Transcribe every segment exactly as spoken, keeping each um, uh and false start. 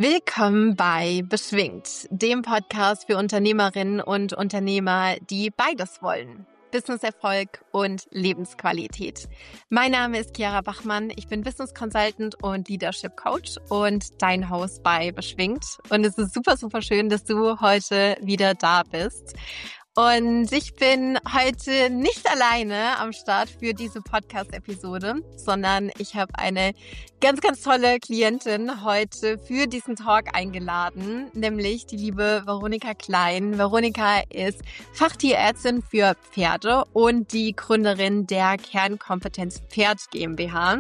Willkommen bei Beschwingt, dem Podcast für Unternehmerinnen und Unternehmer, die beides wollen. Businesserfolg und Lebensqualität. Mein Name ist Chiara Bachmann, ich bin Business Consultant und Leadership Coach und dein Host bei Beschwingt. Und es ist super, super schön, dass du heute wieder da bist. Und ich bin heute nicht alleine am Start für diese Podcast-Episode, sondern ich habe eine ganz, ganz tolle Klientin heute für diesen Talk eingeladen, nämlich die liebe Veronika Klein. Veronika ist Fachtierärztin für Pferde und die Gründerin der Kernkompetenz Pferd GmbH.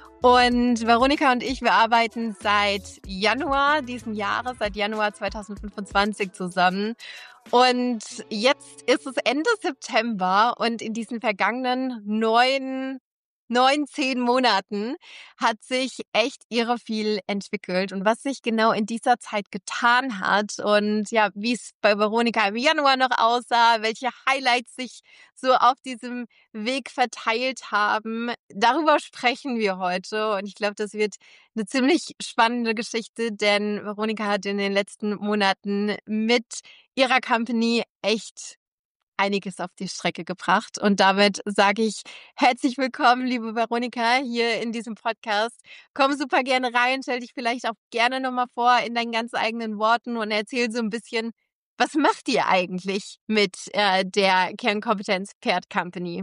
Und Veronika und ich, wir arbeiten seit Januar diesen Jahres, seit Januar zweitausendfünfundzwanzig zusammen. Und jetzt ist es Ende September und in diesen vergangenen neun, neun, zehn Monaten hat sich echt irre viel entwickelt. Und was sich genau in dieser Zeit getan hat und ja, wie es bei Veronika im Januar noch aussah, welche Highlights sich so auf diesem Weg verteilt haben, darüber sprechen wir heute. Und ich glaube, das wird eine ziemlich spannende Geschichte, denn Veronika hat in den letzten Monaten mit ihrer Company echt einiges auf die Strecke gebracht. Und damit sage ich herzlich willkommen, liebe Veronika, hier in diesem Podcast. Komm super gerne rein, stell dich vielleicht auch gerne nochmal vor in deinen ganz eigenen Worten und erzähl so ein bisschen, was macht ihr eigentlich mit äh, der Kernkompetenz Pferd Company?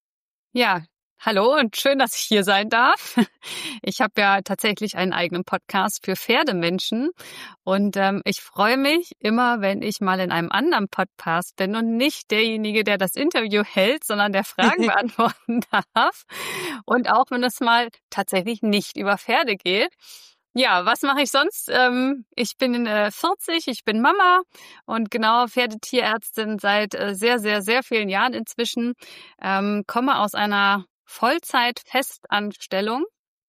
Ja, hallo und schön, dass ich hier sein darf. Ich habe ja tatsächlich einen eigenen Podcast für Pferdemenschen und ähm, ich freue mich immer, wenn ich mal in einem anderen Podcast bin und nicht derjenige, der das Interview hält, sondern der Fragen beantworten darf. Und auch wenn es mal tatsächlich nicht über Pferde geht. Ja, was mache ich sonst? Ähm, ich bin äh, vierzig, ich bin Mama und genau Pferdetierärztin seit äh, sehr, sehr, sehr vielen Jahren inzwischen. Ähm, komme aus einer Vollzeit-Festanstellung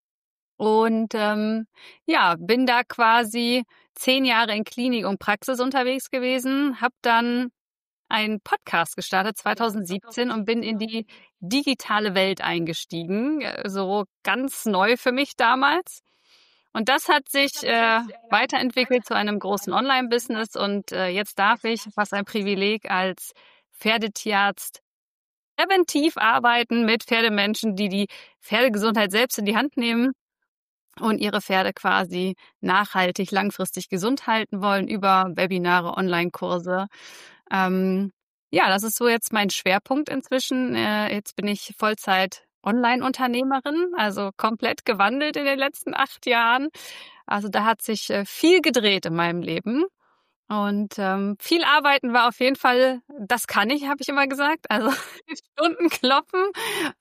und ähm, ja, bin da quasi zehn Jahre in Klinik und Praxis unterwegs gewesen, habe dann einen Podcast gestartet zweitausendsiebzehn und bin in die digitale Welt eingestiegen, äh, so ganz neu für mich damals. Und das hat sich äh, weiterentwickelt zu einem großen Online-Business und äh, jetzt darf ich, was ein Privileg, als Pferdetierarzt präventiv arbeiten mit Pferdemenschen, die die Pferdegesundheit selbst in die Hand nehmen und ihre Pferde quasi nachhaltig, langfristig gesund halten wollen über Webinare, Online-Kurse. Ähm, ja, das ist so jetzt mein Schwerpunkt inzwischen. Äh, jetzt bin ich Vollzeit Online-Unternehmerin, also komplett gewandelt in den letzten acht Jahren. Also da hat sich äh, viel gedreht in meinem Leben. Und ähm, viel arbeiten war auf jeden Fall, das kann ich, habe ich immer gesagt. Also Stunden kloppen,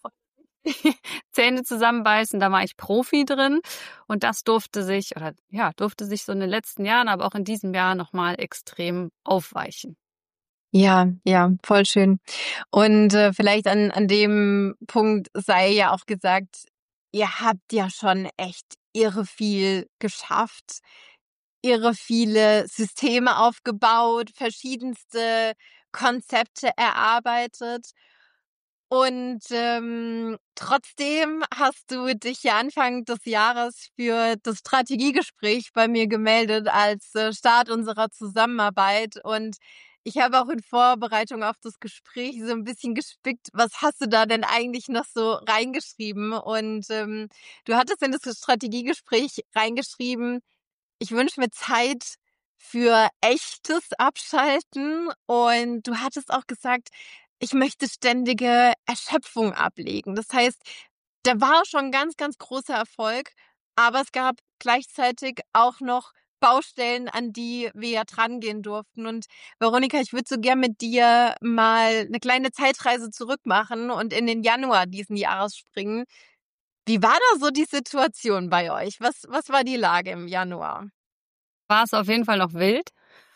Zähne zusammenbeißen, da war ich Profi drin. Und das durfte sich, oder ja, durfte sich so in den letzten Jahren, aber auch in diesem Jahr nochmal extrem aufweichen. Ja, ja, voll schön. Und äh, vielleicht an, an dem Punkt sei ja auch gesagt, ihr habt ja schon echt irre viel geschafft, irre viele Systeme aufgebaut, verschiedenste Konzepte erarbeitet. Und ähm, trotzdem hast du dich ja Anfang des Jahres für das Strategiegespräch bei mir gemeldet als äh, Start unserer Zusammenarbeit. Und ich habe auch in Vorbereitung auf das Gespräch so ein bisschen gespickt, was hast du da denn eigentlich noch so reingeschrieben? Und ähm, du hattest in das Strategiegespräch reingeschrieben, ich wünsche mir Zeit für echtes Abschalten. Und du hattest auch gesagt, ich möchte ständige Erschöpfung ablegen. Das heißt, da war schon ganz, ganz großer Erfolg, aber es gab gleichzeitig auch noch Baustellen, an die wir ja drangehen durften. Und Veronika, ich würde so gern mit dir mal eine kleine Zeitreise zurück machen und in den Januar diesen Jahres springen. Wie war da so die Situation bei euch? Was, was war die Lage im Januar? War es auf jeden Fall noch wild,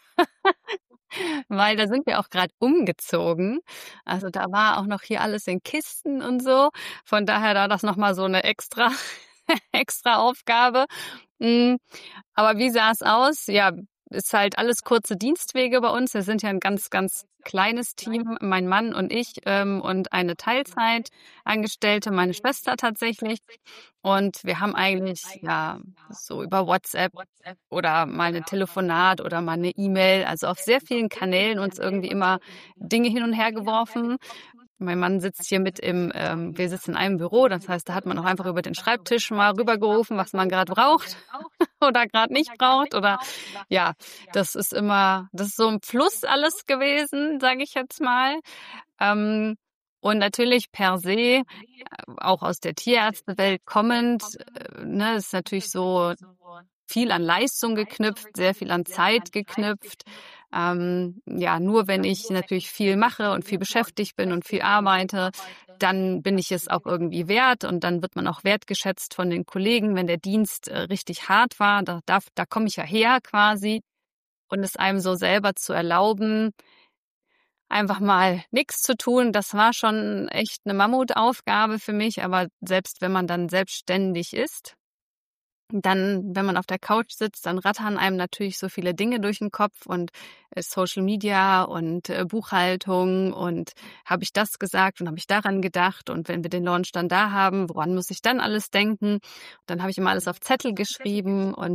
weil da sind wir auch gerade umgezogen. Also da war auch noch hier alles in Kisten und so. Von daher war das nochmal so eine extra, extra Aufgabe. Mm, Aber wie sah es aus? Ja, ist halt alles kurze Dienstwege bei uns. Wir sind ja ein ganz, ganz kleines Team, mein Mann und ich ähm, und eine Teilzeitangestellte, meine Schwester tatsächlich. Und wir haben eigentlich ja so über WhatsApp oder mal eine Telefonat oder mal eine E-Mail, also auf sehr vielen Kanälen uns irgendwie immer Dinge hin und her geworfen. Mein Mann sitzt hier mit im, ähm, wir sitzen in einem Büro, das heißt, da hat man auch einfach über den Schreibtisch mal rübergerufen, was man gerade braucht oder gerade nicht braucht. Oder ja, das ist immer, das ist so ein Fluss alles gewesen, sage ich jetzt mal. Ähm, und natürlich per se, äh, auch aus der Tierärztewelt kommend, äh, ne, ist natürlich so viel an Leistung geknüpft, sehr viel an Zeit geknüpft. Ähm, ja, nur wenn ich natürlich viel mache und viel beschäftigt bin und viel arbeite, dann bin ich es auch irgendwie wert und dann wird man auch wertgeschätzt von den Kollegen, wenn der Dienst äh, richtig hart war. Da, da, da komme ich ja her quasi. Und es einem so selber zu erlauben, einfach mal nichts zu tun, das war schon echt eine Mammutaufgabe für mich. Aber selbst wenn man dann selbstständig ist, dann, wenn man auf der Couch sitzt, dann rattern einem natürlich so viele Dinge durch den Kopf und äh, Social Media und äh, Buchhaltung und habe ich das gesagt und habe ich daran gedacht und wenn wir den Launch dann da haben, woran muss ich dann alles denken? Und dann habe ich immer alles auf Zettel geschrieben und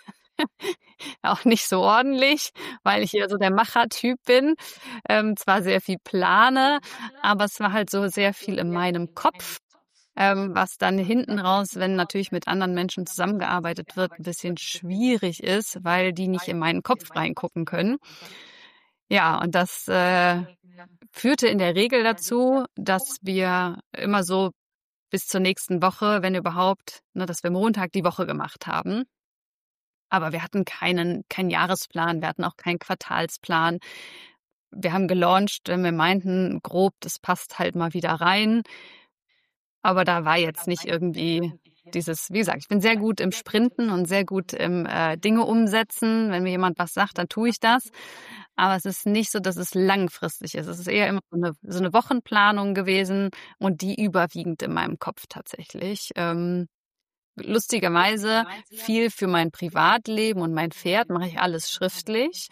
auch nicht so ordentlich, weil ich eher so der Machertyp bin, ähm, zwar sehr viel plane, aber es war halt so sehr viel in meinem Kopf. Ähm, was dann hinten raus, wenn natürlich mit anderen Menschen zusammengearbeitet wird, ein bisschen schwierig ist, weil die nicht in meinen Kopf reingucken können. Ja, und das äh, führte in der Regel dazu, dass wir immer so bis zur nächsten Woche, wenn überhaupt, ne, dass wir Montag die Woche gemacht haben. Aber wir hatten keinen, keinen Jahresplan, wir hatten auch keinen Quartalsplan. Wir haben gelauncht, wenn wir meinten, grob, das passt halt mal wieder rein. Aber da war jetzt nicht irgendwie dieses, wie gesagt, ich bin sehr gut im Sprinten und sehr gut im äh, Dinge umsetzen. Wenn mir jemand was sagt, dann tue ich das. Aber es ist nicht so, dass es langfristig ist. Es ist eher immer so eine, so eine Wochenplanung gewesen und die überwiegend in meinem Kopf tatsächlich. Ähm, lustigerweise viel für mein Privatleben und mein Pferd mache ich alles schriftlich.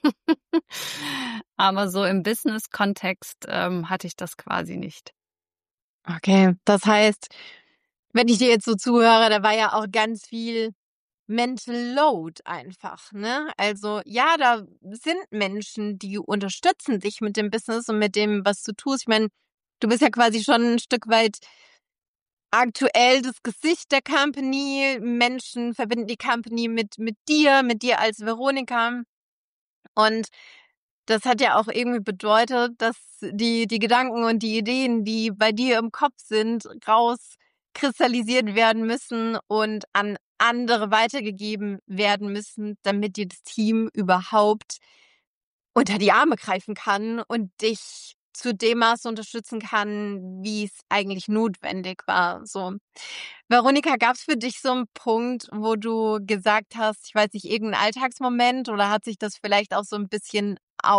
Aber so im Business-Kontext ähm, hatte ich das quasi nicht. Okay, das heißt, wenn ich dir jetzt so zuhöre, da war ja auch ganz viel Mental Load einfach, ne? Also ja, da sind Menschen, die unterstützen dich mit dem Business und mit dem, was du tust. Ich meine, du bist ja quasi schon ein Stück weit aktuell das Gesicht der Company. Menschen verbinden die Company mit mit dir, mit dir als Veronika. Und das hat ja auch irgendwie bedeutet, dass die die Gedanken und die Ideen, die bei dir im Kopf sind, rauskristallisiert werden müssen und an andere weitergegeben werden müssen, damit dir das Team überhaupt unter die Arme greifen kann und dich zu dem Maß unterstützen kann, wie es eigentlich notwendig war. So, Veronika, gab es für dich so einen Punkt, wo du gesagt hast, ich weiß nicht, irgendein Alltagsmoment oder hat sich das vielleicht auch so ein bisschen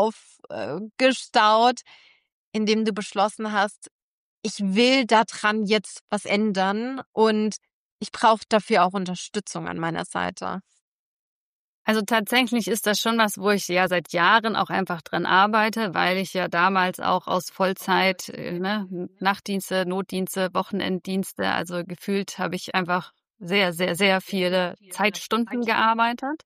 aufgestaut, in dem du beschlossen hast, ich will daran jetzt was ändern und ich brauche dafür auch Unterstützung an meiner Seite? Also tatsächlich ist das schon was, wo ich ja seit Jahren auch einfach dran arbeite, weil ich ja damals auch aus Vollzeit, äh, ne, Nachtdienste, Notdienste, Wochenenddienste, also gefühlt habe ich einfach sehr, sehr, sehr viele Zeitstunden gearbeitet.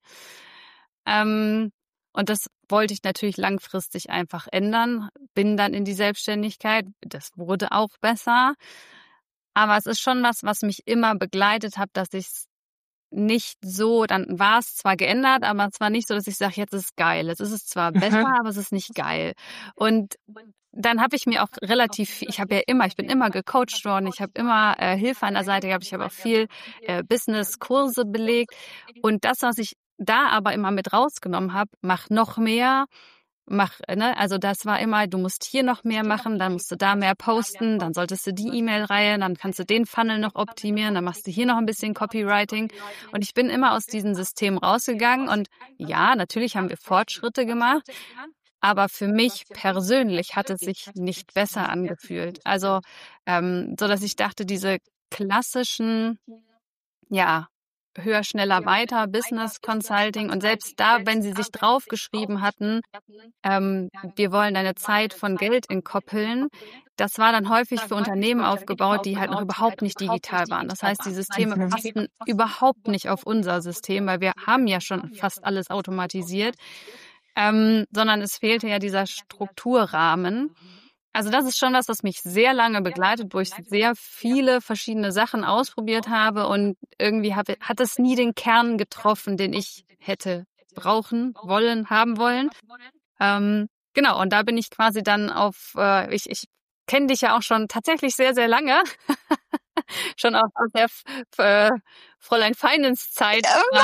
Ähm, und das wollte ich natürlich langfristig einfach ändern, bin dann in die Selbstständigkeit. Das wurde auch besser. Aber es ist schon was, was mich immer begleitet hat, dass ich nicht so, dann war es zwar geändert, aber es war nicht so, dass ich sage, jetzt ist es geil. Jetzt ist es zwar besser, Mhm. aber es ist nicht geil. Und dann habe ich mir auch relativ, ich habe ja immer, ich bin immer gecoacht worden, ich habe immer äh, Hilfe an der Seite gehabt, ich habe auch viel äh, Business-Kurse belegt. Und das, was ich da aber immer mit rausgenommen habe, mach noch mehr, mach, ne, also das war immer, du musst hier noch mehr machen, dann musst du da mehr posten, dann solltest du die E-Mail-Reihe, dann kannst du den Funnel noch optimieren, dann machst du hier noch ein bisschen Copywriting. Und ich bin immer aus diesem System rausgegangen und ja, natürlich haben wir Fortschritte gemacht, aber für mich persönlich hat es sich nicht besser angefühlt. Also, ähm, so dass ich dachte, diese klassischen, ja, höher, schneller, weiter, Business Consulting. Und selbst da, wenn sie sich draufgeschrieben hatten, ähm, wir wollen deine Zeit von Geld entkoppeln, das war dann häufig für Unternehmen aufgebaut, die halt noch überhaupt nicht digital waren. Das heißt, die Systeme passten überhaupt nicht auf unser System, weil wir haben ja schon fast alles automatisiert, ähm, sondern es fehlte ja dieser Strukturrahmen. Also das ist schon was, was mich sehr lange begleitet, wo ich sehr viele verschiedene Sachen ausprobiert habe und irgendwie hab, hat es nie den Kern getroffen, den ich hätte brauchen wollen, haben wollen. Ähm, genau, und da bin ich quasi dann auf, äh, ich, ich kenne dich ja auch schon tatsächlich sehr, sehr lange. Schon auch aus der äh, Fräulein Finance-Zeit.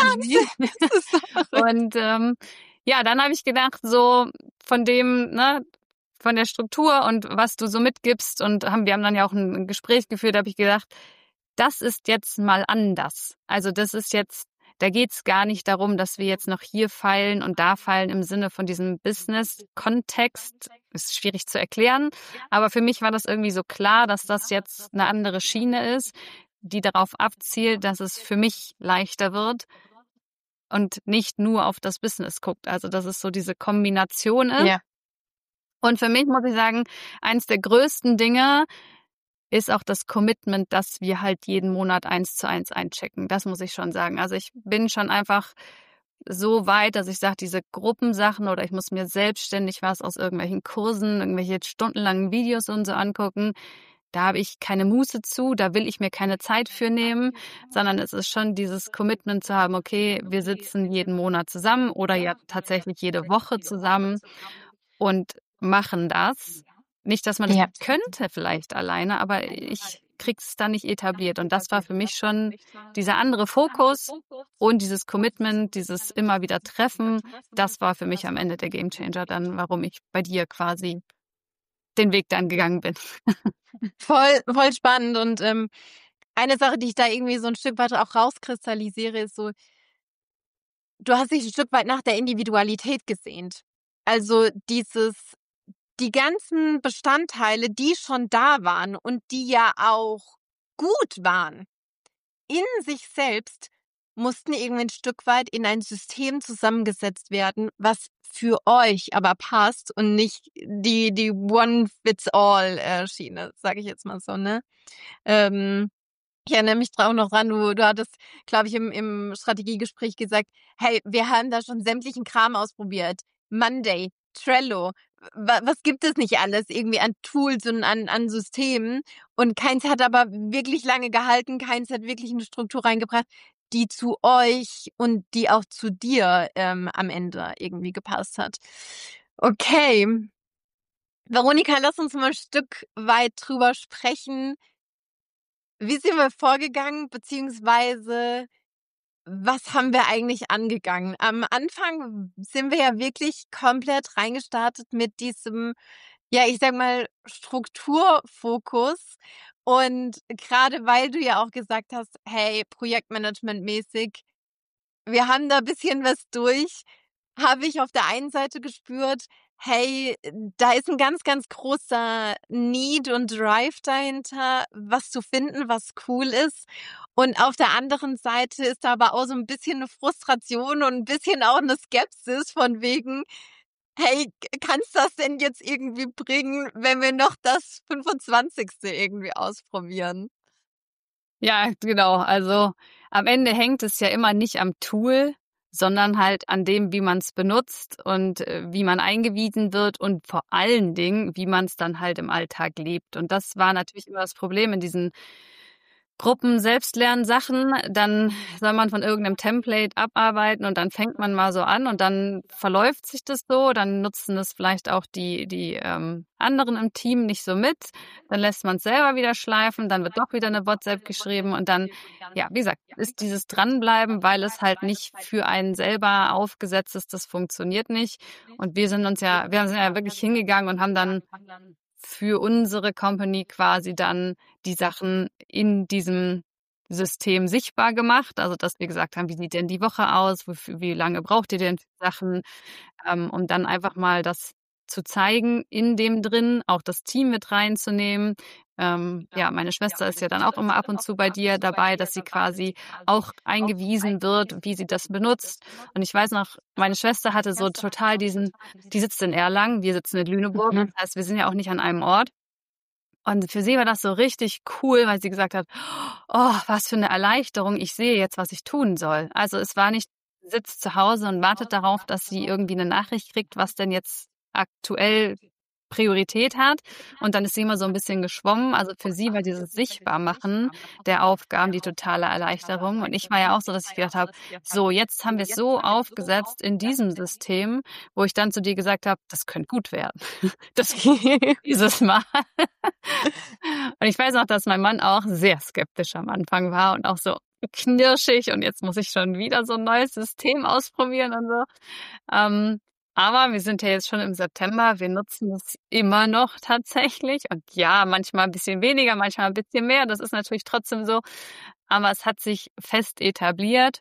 Und ähm, ja, dann habe ich gedacht, so von dem, ne, von der Struktur und was du so mitgibst und haben, wir haben dann ja auch ein Gespräch geführt, da habe ich gedacht, das ist jetzt mal anders. Also das ist jetzt, da geht's gar nicht darum, dass wir jetzt noch hier feilen und da feilen im Sinne von diesem Business-Kontext. Ist schwierig zu erklären, aber für mich war das irgendwie so klar, dass das jetzt eine andere Schiene ist, die darauf abzielt, dass es für mich leichter wird und nicht nur auf das Business guckt. Also dass es so diese Kombination ist. Ja. Und für mich muss ich sagen, eins der größten Dinge ist auch das Commitment, dass wir halt jeden Monat eins zu eins einchecken. Das muss ich schon sagen. Also ich bin schon einfach so weit, dass ich sage, diese Gruppensachen oder ich muss mir selbstständig was aus irgendwelchen Kursen, irgendwelche stundenlangen Videos und so angucken. Da habe ich keine Muße zu, da will ich mir keine Zeit für nehmen, sondern es ist schon dieses Commitment zu haben, okay, wir sitzen jeden Monat zusammen oder ja tatsächlich jede Woche zusammen und machen das. Nicht, dass man das Ja. könnte vielleicht alleine, aber ich krieg's da nicht etabliert. Und das war für mich schon dieser andere Fokus und dieses Commitment, dieses immer wieder Treffen. Das war für mich am Ende der Gamechanger dann, warum ich bei dir quasi den Weg dann gegangen bin. Voll, voll spannend. Und ähm, eine Sache, die ich da irgendwie so ein Stück weit auch rauskristallisiere, ist so, du hast dich ein Stück weit nach der Individualität gesehnt. Also dieses, die ganzen Bestandteile, die schon da waren und die ja auch gut waren, in sich selbst mussten irgendwie ein Stück weit in ein System zusammengesetzt werden, was für euch aber passt und nicht die die One-Fits-All-Schiene, sage ich jetzt mal so, ne? Ähm, ich erinnere mich auch noch dran, du, du hattest, glaube ich, im, im Strategiegespräch gesagt, hey, wir haben da schon sämtlichen Kram ausprobiert. Monday, Trello, wa- was gibt es nicht alles irgendwie an Tools und an, an Systemen? Und keins hat aber wirklich lange gehalten, keins hat wirklich eine Struktur reingebracht, die zu euch und die auch zu dir ähm, am Ende irgendwie gepasst hat. Okay. Veronika, lass uns mal ein Stück weit drüber sprechen. Wie sind wir vorgegangen, beziehungsweise was haben wir eigentlich angegangen? Am Anfang sind wir ja wirklich komplett reingestartet mit diesem, ja, ich sag mal, Strukturfokus. Und gerade weil du ja auch gesagt hast, hey, Projektmanagement-mäßig, wir haben da ein bisschen was durch, habe ich auf der einen Seite gespürt, hey, da ist ein ganz, ganz großer Need und Drive dahinter, was zu finden, was cool ist. Und auf der anderen Seite ist da aber auch so ein bisschen eine Frustration und ein bisschen auch eine Skepsis von wegen, hey, kannst das denn jetzt irgendwie bringen, wenn wir noch das fünfundzwanzigste irgendwie ausprobieren? Ja, genau. Also am Ende hängt es ja immer nicht am Tool, sondern halt an dem, wie man es benutzt und äh, wie man eingewiesen wird und vor allen Dingen, wie man es dann halt im Alltag lebt. Und das war natürlich immer das Problem in diesen Gruppen Selbstlernsachen, dann soll man von irgendeinem Template abarbeiten und dann fängt man mal so an und dann verläuft sich das so, dann nutzen es vielleicht auch die die ähm, anderen im Team nicht so mit, dann lässt man es selber wieder schleifen, dann wird doch wieder eine WhatsApp geschrieben und dann, ja, wie gesagt, ist dieses Dranbleiben, weil es halt nicht für einen selber aufgesetzt ist, das funktioniert nicht. Und wir sind uns ja, wir sind ja wirklich hingegangen und haben dann für unsere Company quasi dann die Sachen in diesem System sichtbar gemacht. Also, dass wir gesagt haben, wie sieht denn die Woche aus? Wofür, wie lange braucht ihr denn für Sachen? Ähm, um dann einfach mal das zu zeigen in dem drin, auch das Team mit reinzunehmen. Ähm, ja, meine Schwester ist ja dann auch immer ab und zu bei dir dabei, dass sie quasi auch eingewiesen wird, wie sie das benutzt. Und ich weiß noch, meine Schwester hatte so total diesen, die sitzt in Erlangen, wir sitzen in Lüneburg, Mhm. das heißt, wir sind ja auch nicht an einem Ort. Und für sie war das so richtig cool, weil sie gesagt hat, oh, was für eine Erleichterung, ich sehe jetzt, was ich tun soll. Also es war nicht, sie sitzt zu Hause und wartet darauf, dass sie irgendwie eine Nachricht kriegt, was denn jetzt aktuell Priorität hat. Und dann ist sie immer so ein bisschen geschwommen. Also für sie war dieses Sichtbarmachen der Aufgaben die totale Erleichterung. Und ich war ja auch so, dass ich gedacht habe, so, jetzt haben wir es so aufgesetzt in diesem System, wo ich dann zu dir gesagt habe, das könnte gut werden. Das dieses Mal. Und ich weiß noch, dass mein Mann auch sehr skeptisch am Anfang war und auch so knirschig und jetzt muss ich schon wieder so ein neues System ausprobieren und so. Ähm, aber wir sind ja jetzt schon im September, wir nutzen es immer noch tatsächlich. Und ja, manchmal ein bisschen weniger, manchmal ein bisschen mehr. Das ist natürlich trotzdem so. Aber es hat sich fest etabliert.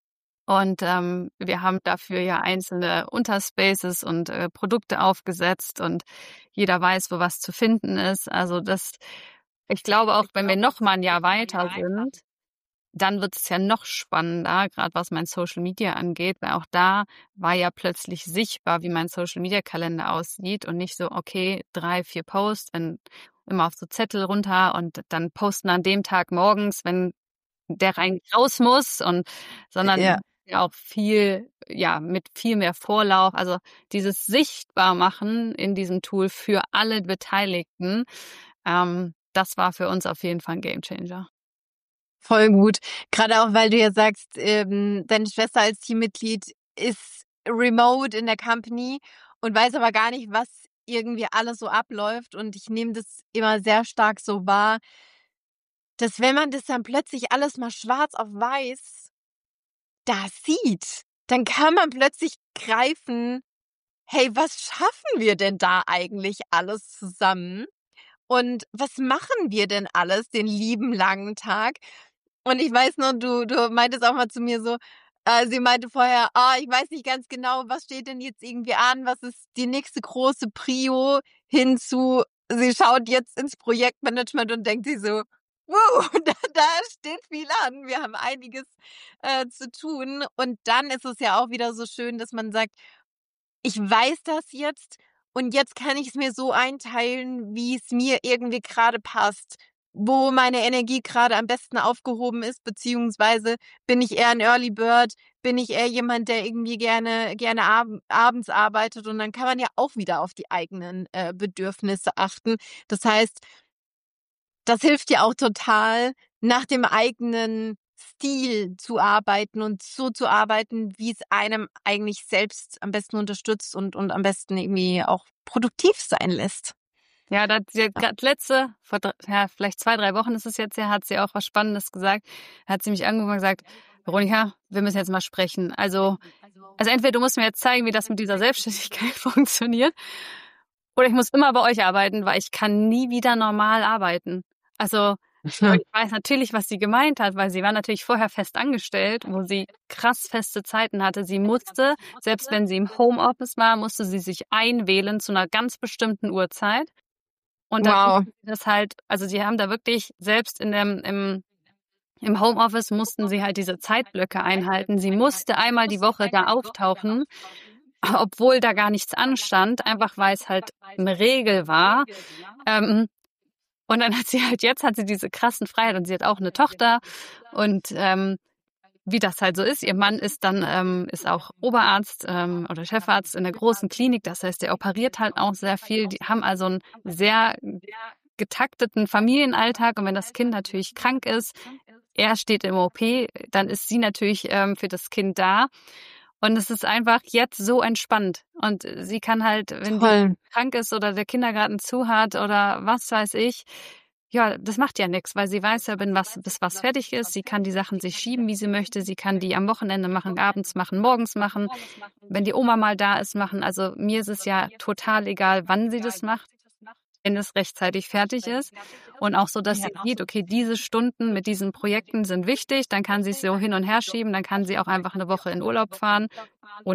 Und ähm, wir haben dafür ja einzelne Unterspaces und äh, Produkte aufgesetzt und jeder weiß, wo was zu finden ist. Also das, ich glaube auch, wenn wir noch mal ein Jahr weiter sind, dann wird es ja noch spannender, gerade was mein Social Media angeht, weil auch da war ja plötzlich sichtbar, wie mein Social Media Kalender aussieht und nicht so, okay, drei, vier Posts, wenn immer auf so Zettel runter und dann posten an dem Tag morgens, wenn der rein raus muss und sondern Ja. ja auch viel, ja, mit viel mehr Vorlauf. Also dieses Sichtbarmachen in diesem Tool für alle Beteiligten, ähm, das war für uns auf jeden Fall ein Gamechanger. Voll gut. Gerade auch, weil du ja sagst, ähm, deine Schwester als Teammitglied ist remote in der Company und weiß aber gar nicht, was irgendwie alles so abläuft. Und ich nehme das immer sehr stark so wahr, dass wenn man das dann plötzlich alles mal schwarz auf weiß da sieht, dann kann man plötzlich greifen, hey, was schaffen wir denn da eigentlich alles zusammen? Und was machen wir denn alles den lieben langen Tag? Und ich weiß noch, du du meintest auch mal zu mir so, äh, sie meinte vorher: „Ah, ich weiß nicht ganz genau, was steht denn jetzt irgendwie an? Was ist die nächste große Prio?“ Hinzu, sie schaut jetzt ins Projektmanagement und denkt sich so: „Wow, da da steht viel an. Wir haben einiges, äh, zu tun.“ Und dann ist es ja auch wieder so schön, dass man sagt: „Ich weiß das jetzt und jetzt kann ich es mir so einteilen, wie es mir irgendwie gerade passt, wo meine Energie gerade am besten aufgehoben ist, beziehungsweise bin ich eher ein Early Bird, bin ich eher jemand, der irgendwie gerne gerne ab abends arbeitet und dann kann man ja auch wieder auf die eigenen, äh, Bedürfnisse achten. Das heißt, das hilft dir auch total, nach dem eigenen Stil zu arbeiten und so zu arbeiten, wie es einem eigentlich selbst am besten unterstützt und und am besten irgendwie auch produktiv sein lässt. Ja, da hat sie Ja. gerade letzte, vor dr- ja, vielleicht zwei, drei Wochen ist es jetzt her, hat sie auch was Spannendes gesagt. Da hat sie mich angerufen und gesagt, Veronika, wir müssen jetzt mal sprechen. Also, also entweder du musst mir jetzt zeigen, wie das mit dieser Selbstständigkeit funktioniert, oder ich muss immer bei euch arbeiten, weil ich kann nie wieder normal arbeiten. Also, und ich weiß natürlich, was sie gemeint hat, weil sie war natürlich vorher fest angestellt, wo sie krass feste Zeiten hatte. Sie musste, selbst wenn sie im Homeoffice war, musste sie sich einwählen zu einer ganz bestimmten Uhrzeit. Und dann Wow. mussten sie das halt, also sie haben da wirklich selbst in dem, im, im Homeoffice mussten sie halt diese Zeitblöcke einhalten. Sie musste einmal die Woche da auftauchen, obwohl da gar nichts anstand, einfach weil es halt eine Regel war. Ähm, und dann hat sie halt, jetzt hat sie diese krassen Freiheit und sie hat auch eine Tochter und ähm, wie das halt so ist. Ihr Mann ist dann ähm, ist auch Oberarzt ähm, oder Chefarzt in der großen Klinik. Das heißt, der operiert halt auch sehr viel. Die haben also einen sehr getakteten Familienalltag. Und wenn das Kind natürlich krank ist, er steht im O P, dann ist sie natürlich ähm, für das Kind da. Und es ist einfach jetzt so entspannt. Und sie kann halt, wenn Toll. die krank ist oder der Kindergarten zu hat oder was weiß ich, ja, das macht ja nichts, weil sie weiß ja, wenn was, bis was fertig ist. Sie kann die Sachen sich schieben, wie sie möchte. Sie kann die am Wochenende machen, abends machen, morgens machen. Wenn die Oma mal da ist, machen. Also mir ist es ja total egal, wann sie das macht, wenn es rechtzeitig fertig ist. Und auch so, dass sie sieht, okay, diese Stunden mit diesen Projekten sind wichtig. Dann kann sie es so hin und her schieben. Dann kann sie auch einfach eine Woche in Urlaub fahren und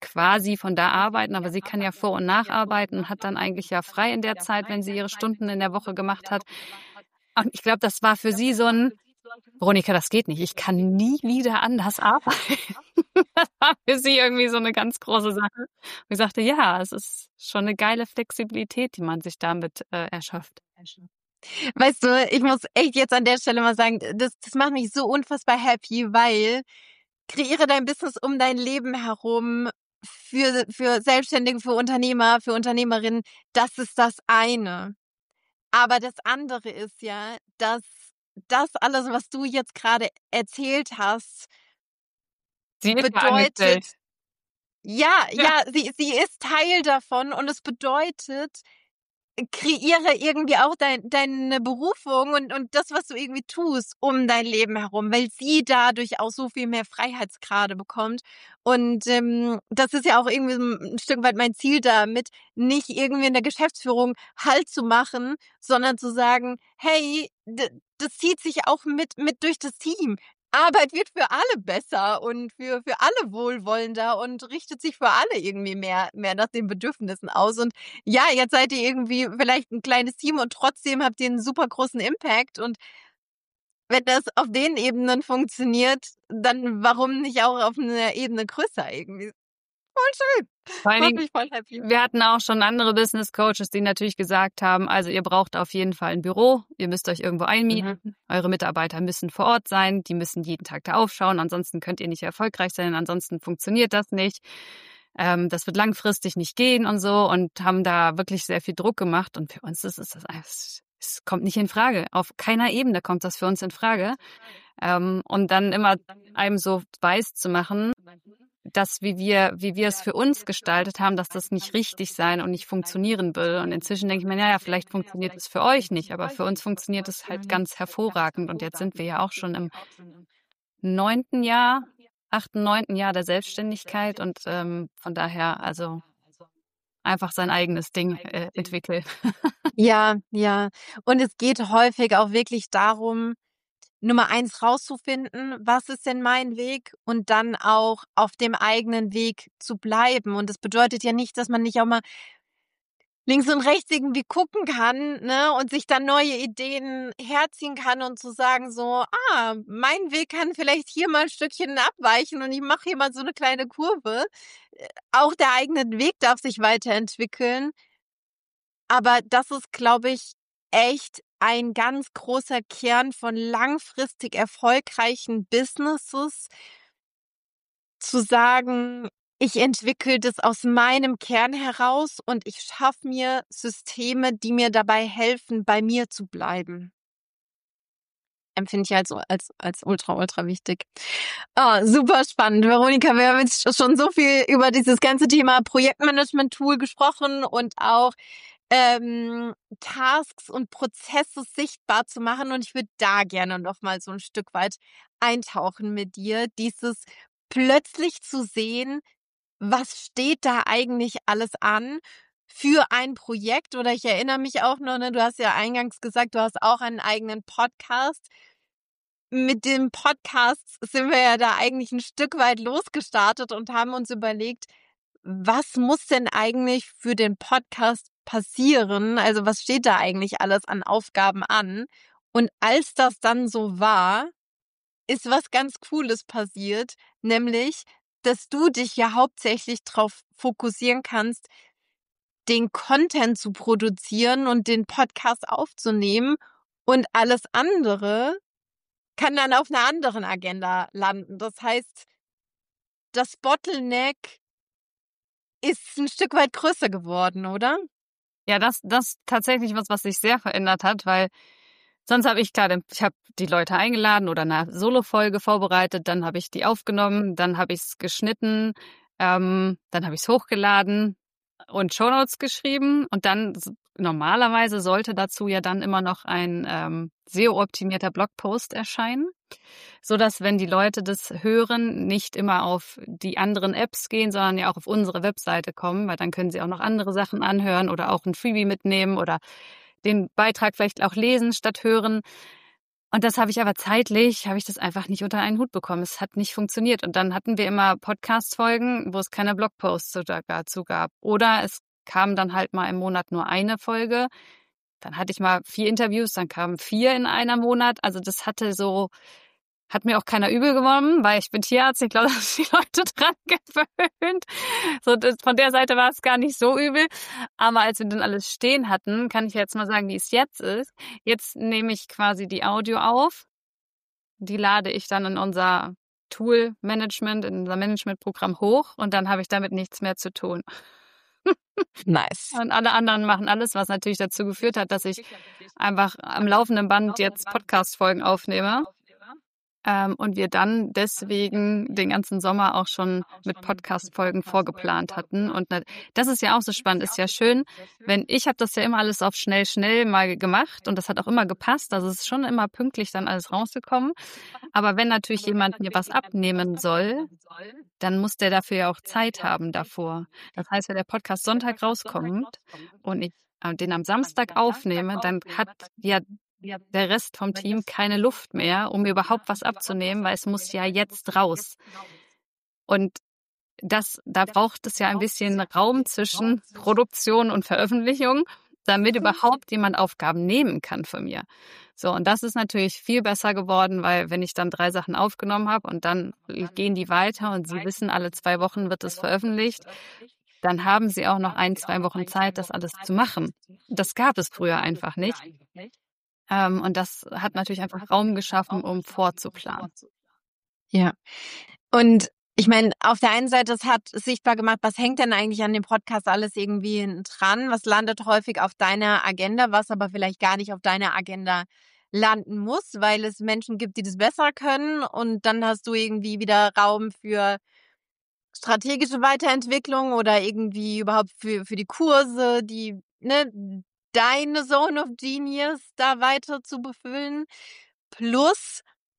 quasi von da arbeiten, aber sie kann ja vor- und nacharbeiten und hat dann eigentlich ja frei in der Zeit, wenn sie ihre Stunden in der Woche gemacht hat. Und ich glaube, das war für sie so ein, Veronika, das geht nicht. Ich kann nie wieder anders arbeiten. Das war für sie irgendwie so eine ganz große Sache. Und ich sagte, ja, es ist schon eine geile Flexibilität, die man sich damit äh, erschafft. Weißt du, ich muss echt jetzt an der Stelle mal sagen, das, das macht mich so unfassbar happy, weil kreiere dein Business um dein Leben herum für, für Selbstständige, für Unternehmer, für Unternehmerinnen. Das ist das eine. Aber das andere ist ja, dass das alles, was du jetzt gerade erzählt hast, Sie ist ja bedeutet, angestellt. ja, Ja. ja, sie, sie ist Teil davon und es bedeutet, kreiere irgendwie auch dein, deine Berufung und, und das, was du irgendwie tust, um dein Leben herum, weil sie dadurch auch so viel mehr Freiheitsgrade bekommt. Und ähm, das ist ja auch irgendwie ein Stück weit mein Ziel damit, nicht irgendwie in der Geschäftsführung Halt zu machen, sondern zu sagen, hey, d- das zieht sich auch mit, mit durch das Team. Arbeit wird für alle besser und für, für alle wohlwollender und richtet sich für alle irgendwie mehr, mehr nach den Bedürfnissen aus. Und ja, jetzt seid ihr irgendwie vielleicht ein kleines Team und trotzdem habt ihr einen super großen Impact. Und wenn das auf den Ebenen funktioniert, dann warum nicht auch auf einer Ebene größer irgendwie? Voll schön. Vor allen Macht Dingen, mich voll happy. wir hatten auch schon andere Business Coaches, die natürlich gesagt haben, also ihr braucht auf jeden Fall ein Büro, ihr müsst euch irgendwo einmieten, Mhm. eure Mitarbeiter müssen vor Ort sein, die müssen jeden Tag da aufschauen, ansonsten könnt ihr nicht erfolgreich sein, ansonsten funktioniert das nicht. Ähm, das wird langfristig nicht gehen und so und haben da wirklich sehr viel Druck gemacht und für uns ist es das es, es kommt nicht in Frage. Auf keiner Ebene kommt das für uns in Frage. Ähm, und dann immer einem so weiß zu machen, dass wie wir, wie wir es für uns gestaltet haben, dass das nicht richtig sein und nicht funktionieren will. Und inzwischen denke ich mir, naja, vielleicht funktioniert es für euch nicht, aber für uns funktioniert es halt ganz hervorragend. Und jetzt sind wir ja auch schon im neunten Jahr, achten, neunten Jahr der Selbstständigkeit und ähm, von daher also einfach sein eigenes Ding äh, entwickeln. Ja, ja. Und es geht häufig auch wirklich darum, Nummer eins rauszufinden, was ist denn mein Weg und dann auch auf dem eigenen Weg zu bleiben. Und das bedeutet ja nicht, dass man nicht auch mal links und rechts irgendwie gucken kann, ne, und sich dann neue Ideen herziehen kann und zu sagen so, ah, mein Weg kann vielleicht hier mal ein Stückchen abweichen und ich mache hier mal so eine kleine Kurve. Äh, Auch der eigene Weg darf sich weiterentwickeln. Aber das ist, glaube ich, echt ein ganz großer Kern von langfristig erfolgreichen Businesses, zu sagen, ich entwickle das aus meinem Kern heraus und ich schaffe mir Systeme, die mir dabei helfen, bei mir zu bleiben. Empfinde ich als, als, als ultra, ultra wichtig. Ah, super spannend. Veronika, wir haben jetzt schon so viel über dieses ganze Thema Projektmanagement-Tool gesprochen und auch ähm, Tasks und Prozesse sichtbar zu machen. Und ich würde da gerne noch mal so ein Stück weit eintauchen mit dir. Dieses plötzlich zu sehen, was steht da eigentlich alles an für ein Projekt? Oder ich erinnere mich auch noch, ne, du hast ja eingangs gesagt, du hast auch einen eigenen Podcast. Mit dem Podcast sind wir ja da eigentlich ein Stück weit losgestartet und haben uns überlegt, was muss denn eigentlich für den Podcast passieren? Also was steht da eigentlich alles an Aufgaben an? Und als das dann so war, ist was ganz Cooles passiert, nämlich, dass du dich ja hauptsächlich darauf fokussieren kannst, den Content zu produzieren und den Podcast aufzunehmen und alles andere kann dann auf einer anderen Agenda landen. Das heißt, das Bottleneck ist ein Stück weit größer geworden, oder? Ja, das das tatsächlich was, was sich sehr verändert hat, weil sonst habe ich klar, ich habe die Leute eingeladen oder eine Solo-Folge vorbereitet, dann habe ich die aufgenommen, dann habe ich es geschnitten, ähm, dann habe ich es hochgeladen und Shownotes geschrieben und dann normalerweise sollte dazu ja dann immer noch ein ähm, S E O-optimierter Blogpost erscheinen, so dass wenn die Leute das hören, nicht immer auf die anderen Apps gehen, sondern ja auch auf unsere Webseite kommen, weil dann können sie auch noch andere Sachen anhören oder auch ein Freebie mitnehmen oder den Beitrag vielleicht auch lesen statt hören. Und das habe ich aber zeitlich, habe ich das einfach nicht unter einen Hut bekommen. Es hat nicht funktioniert. Und dann hatten wir immer Podcast-Folgen, wo es keine Blogposts dazu gab. Oder es kam dann halt mal im Monat nur eine Folge. Dann hatte ich mal vier Interviews, dann kamen vier in einem Monat. Also das hatte so, hat mir auch keiner übel genommen, weil ich bin Tierarzt. Ich glaube, da sind die Leute dran gewöhnt. So, das, von der Seite war es gar nicht so übel. Aber als wir dann alles stehen hatten, kann ich jetzt mal sagen, wie es jetzt ist. Jetzt nehme ich quasi die Audio auf. Die lade ich dann in unser Tool-Management, in unser Managementprogramm hoch und dann habe ich damit nichts mehr zu tun. Nice. Und alle anderen machen alles, was natürlich dazu geführt hat, dass ich einfach am laufenden Band jetzt Podcast-Folgen aufnehme. Ähm, und wir dann deswegen den ganzen Sommer auch schon mit Podcast-Folgen vorgeplant hatten. Und das ist ja auch so spannend, ist ja schön, wenn ich habe das ja immer alles auf schnell, schnell mal gemacht und das hat auch immer gepasst. Also es ist schon immer pünktlich dann alles rausgekommen. Aber wenn natürlich jemand mir was abnehmen soll, dann muss der dafür ja auch Zeit haben davor. Das heißt, wenn der Podcast Sonntag rauskommt und ich den am Samstag aufnehme, dann hat ja der Rest vom Team keine Luft mehr, um mir überhaupt was abzunehmen, weil es muss ja jetzt raus. Und das, da braucht es ja ein bisschen Raum zwischen Produktion und Veröffentlichung, damit überhaupt jemand Aufgaben nehmen kann von mir. So, und das ist natürlich viel besser geworden, weil wenn ich dann drei Sachen aufgenommen habe und dann gehen die weiter und sie wissen, alle zwei Wochen wird es veröffentlicht, dann haben sie auch noch ein, zwei Wochen Zeit, das alles zu machen. Das gab es früher einfach nicht. Ähm, und das hat natürlich einfach Raum geschaffen, um vorzuplanen. Ja. Und ich meine, auf der einen Seite, es hat sichtbar gemacht, was hängt denn eigentlich an dem Podcast alles irgendwie dran? Was landet häufig auf deiner Agenda, was aber vielleicht gar nicht auf deiner Agenda landen muss, weil es Menschen gibt, die das besser können. Und dann hast du irgendwie wieder Raum für strategische Weiterentwicklung oder irgendwie überhaupt für, für die Kurse, die, ne, deine Zone of Genius da weiter zu befüllen. Plus,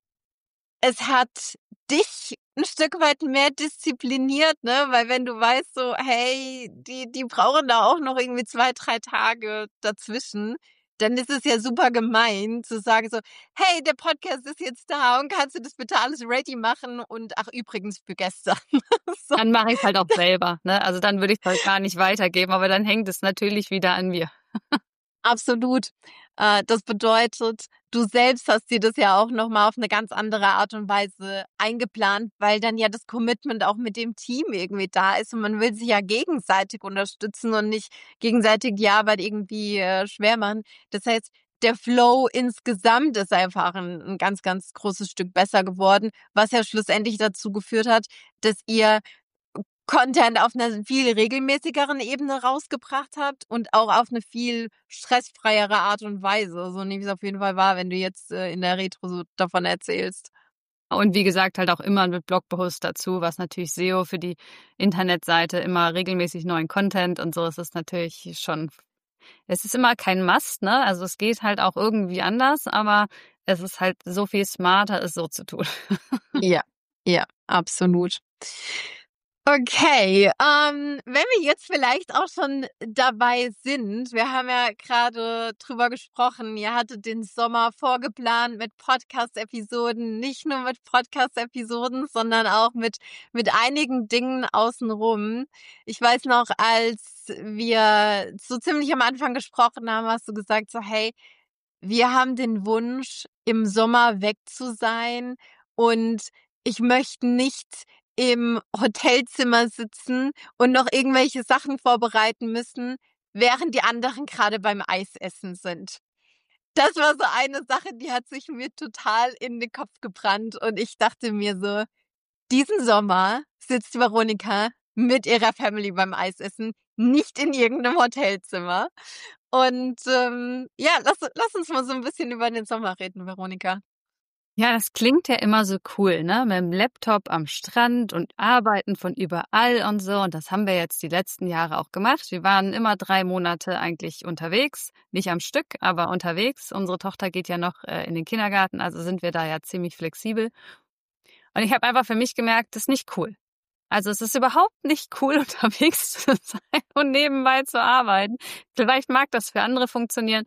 es hat dich ein Stück weit mehr diszipliniert, ne? Weil wenn du weißt so, hey, die, die brauchen da auch noch irgendwie zwei, drei Tage dazwischen, dann ist es ja super gemein zu sagen so, hey, der Podcast ist jetzt da und kannst du das bitte alles ready machen und ach, übrigens für gestern. So. Dann mache ich es halt auch selber, ne? Also dann würde ich es halt gar nicht weitergeben, aber dann hängt es natürlich wieder an mir. Absolut. Das bedeutet, du selbst hast dir das ja auch nochmal auf eine ganz andere Art und Weise eingeplant, weil dann ja das Commitment auch mit dem Team irgendwie da ist und man will sich ja gegenseitig unterstützen und nicht gegenseitig die Arbeit irgendwie äh, schwer machen. Das heißt, der Flow insgesamt ist einfach ein, ein ganz, ganz großes Stück besser geworden, was ja schlussendlich dazu geführt hat, dass ihr Content auf einer viel regelmäßigeren Ebene rausgebracht habt und auch auf eine viel stressfreiere Art und Weise. So nehme ich es auf jeden Fall wahr, wenn du jetzt äh, in der Retro so davon erzählst. Und wie gesagt, halt auch immer mit Blogpost dazu, was natürlich S E O für die Internetseite immer regelmäßig neuen Content und so ist es natürlich schon. Es ist immer kein Must, ne? Also es geht halt auch irgendwie anders, aber es ist halt so viel smarter, es so zu tun. Ja, ja, absolut. Okay, ähm, wenn wir jetzt vielleicht auch schon dabei sind, wir haben ja gerade drüber gesprochen, ihr hattet den Sommer vorgeplant mit Podcast-Episoden, nicht nur mit Podcast-Episoden, sondern auch mit, mit einigen Dingen außenrum. Ich weiß noch, als wir so ziemlich am Anfang gesprochen haben, hast du gesagt so, hey, wir haben den Wunsch, im Sommer weg zu sein und ich möchte nicht im Hotelzimmer sitzen und noch irgendwelche Sachen vorbereiten müssen, während die anderen gerade beim Eisessen sind. Das war so eine Sache, die hat sich mir total in den Kopf gebrannt und ich dachte mir so, diesen Sommer sitzt Veronika mit ihrer Family beim Eisessen, nicht in irgendeinem Hotelzimmer. Und ähm, ja, lass, lass uns mal so ein bisschen über den Sommer reden, Veronika. Ja, das klingt ja immer so cool, ne? Mit dem Laptop am Strand und arbeiten von überall und so. Und das haben wir jetzt die letzten Jahre auch gemacht. Wir waren immer drei Monate eigentlich unterwegs. Nicht am Stück, aber unterwegs. Unsere Tochter geht ja noch äh, in den Kindergarten, also sind wir da ja ziemlich flexibel. Und ich habe einfach für mich gemerkt, das ist nicht cool. Also es ist überhaupt nicht cool, unterwegs zu sein und nebenbei zu arbeiten. Vielleicht mag das für andere funktionieren.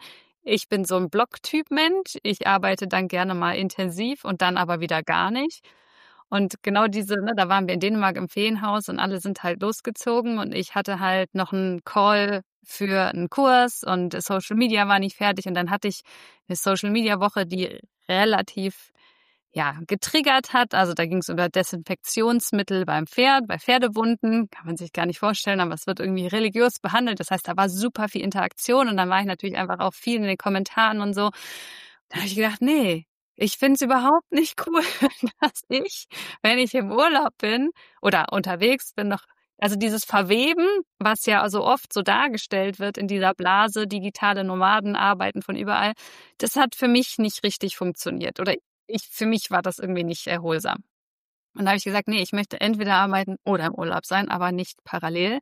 Ich bin so ein Blocktyp-Mensch. Ich arbeite dann gerne mal intensiv und dann aber wieder gar nicht. Und genau diese, ne, da waren wir in Dänemark im Ferienhaus und alle sind halt losgezogen und ich hatte halt noch einen Call für einen Kurs und Social Media war nicht fertig und dann hatte ich eine Social Media Woche, die relativ ja getriggert hat. Also da ging es über Desinfektionsmittel beim Pferd, bei Pferdewunden, kann man sich gar nicht vorstellen, aber es wird irgendwie religiös behandelt. Das heißt, da war super viel Interaktion und dann war ich natürlich einfach auch viel in den Kommentaren und so. Da habe ich gedacht, nee, ich finde es überhaupt nicht cool, dass ich, wenn ich im Urlaub bin oder unterwegs bin, noch, also dieses Verweben, was ja so oft so dargestellt wird in dieser Blase, digitale Nomaden arbeiten von überall, das hat für mich nicht richtig funktioniert. Oder ich, für mich war das irgendwie nicht erholsam. Und da habe ich gesagt, nee, ich möchte entweder arbeiten oder im Urlaub sein, aber nicht parallel.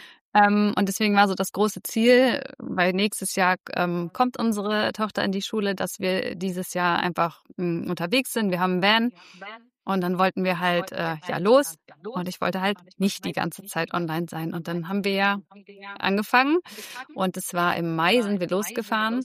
Ähm, und deswegen war so das große Ziel, weil nächstes Jahr ähm, kommt unsere Tochter in die Schule, dass wir dieses Jahr einfach mh, unterwegs sind. Wir haben einen Van und dann wollten wir halt äh, ja los und ich wollte halt nicht die ganze Zeit online sein. Und dann haben wir ja angefangen und es war im Mai, sind wir losgefahren.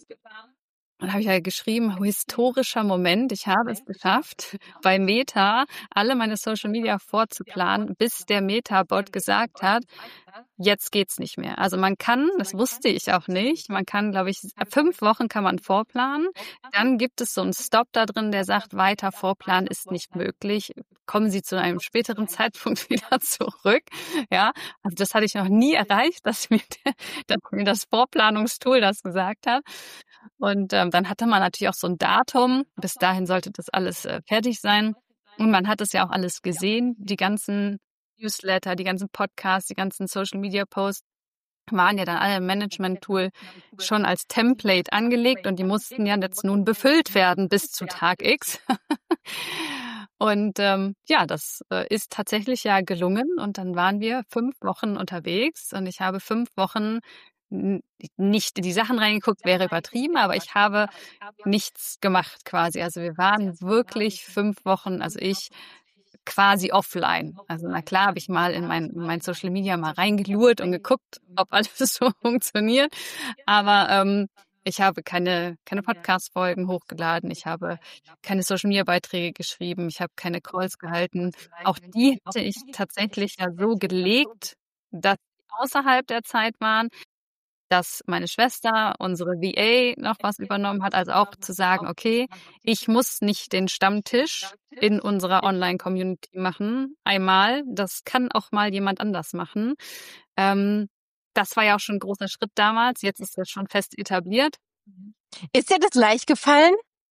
Und habe ich ja geschrieben, historischer Moment, ich habe es geschafft, bei Meta alle meine Social Media vorzuplanen, bis der Meta-Bot gesagt hat, jetzt geht's nicht mehr. Also man kann, das wusste ich auch nicht, man kann, glaube ich, fünf Wochen kann man vorplanen. Dann gibt es so einen Stop da drin, der sagt, weiter vorplanen ist nicht möglich. Kommen Sie zu einem späteren Zeitpunkt wieder zurück. Ja, also das hatte ich noch nie erreicht, dass mir, der, dass mir das Vorplanungstool das gesagt hat. Und ähm, dann hatte man natürlich auch so ein Datum. Bis dahin sollte das alles äh, fertig sein. Und man hat es ja auch alles gesehen. Die ganzen Newsletter, die ganzen Podcasts, die ganzen Social-Media-Posts waren ja dann alle im Management-Tool schon als Template angelegt und die mussten ja jetzt nun befüllt werden bis zu Tag X. Und ähm, ja, das äh, ist tatsächlich ja gelungen. Und dann waren wir fünf Wochen unterwegs und ich habe fünf Wochen nicht in die Sachen reingeguckt, wäre übertrieben, aber ich habe nichts gemacht quasi. Also wir waren wirklich fünf Wochen, also ich quasi offline. Also na klar habe ich mal in mein, in mein Social Media mal reingelurrt und geguckt, ob alles so funktioniert, aber ähm, ich habe keine, keine Podcast-Folgen hochgeladen, ich habe keine Social-Media-Beiträge geschrieben, ich habe keine Calls gehalten. Auch die hatte ich tatsächlich ja so gelegt, dass sie außerhalb der Zeit waren, dass meine Schwester, unsere V A, noch was übernommen hat, also auch zu sagen, okay, ich muss nicht den Stammtisch in unserer Online-Community machen, einmal, das kann auch mal jemand anders machen. Ähm, das war ja auch schon ein großer Schritt damals, jetzt ist das schon fest etabliert. Ist dir das leicht gefallen?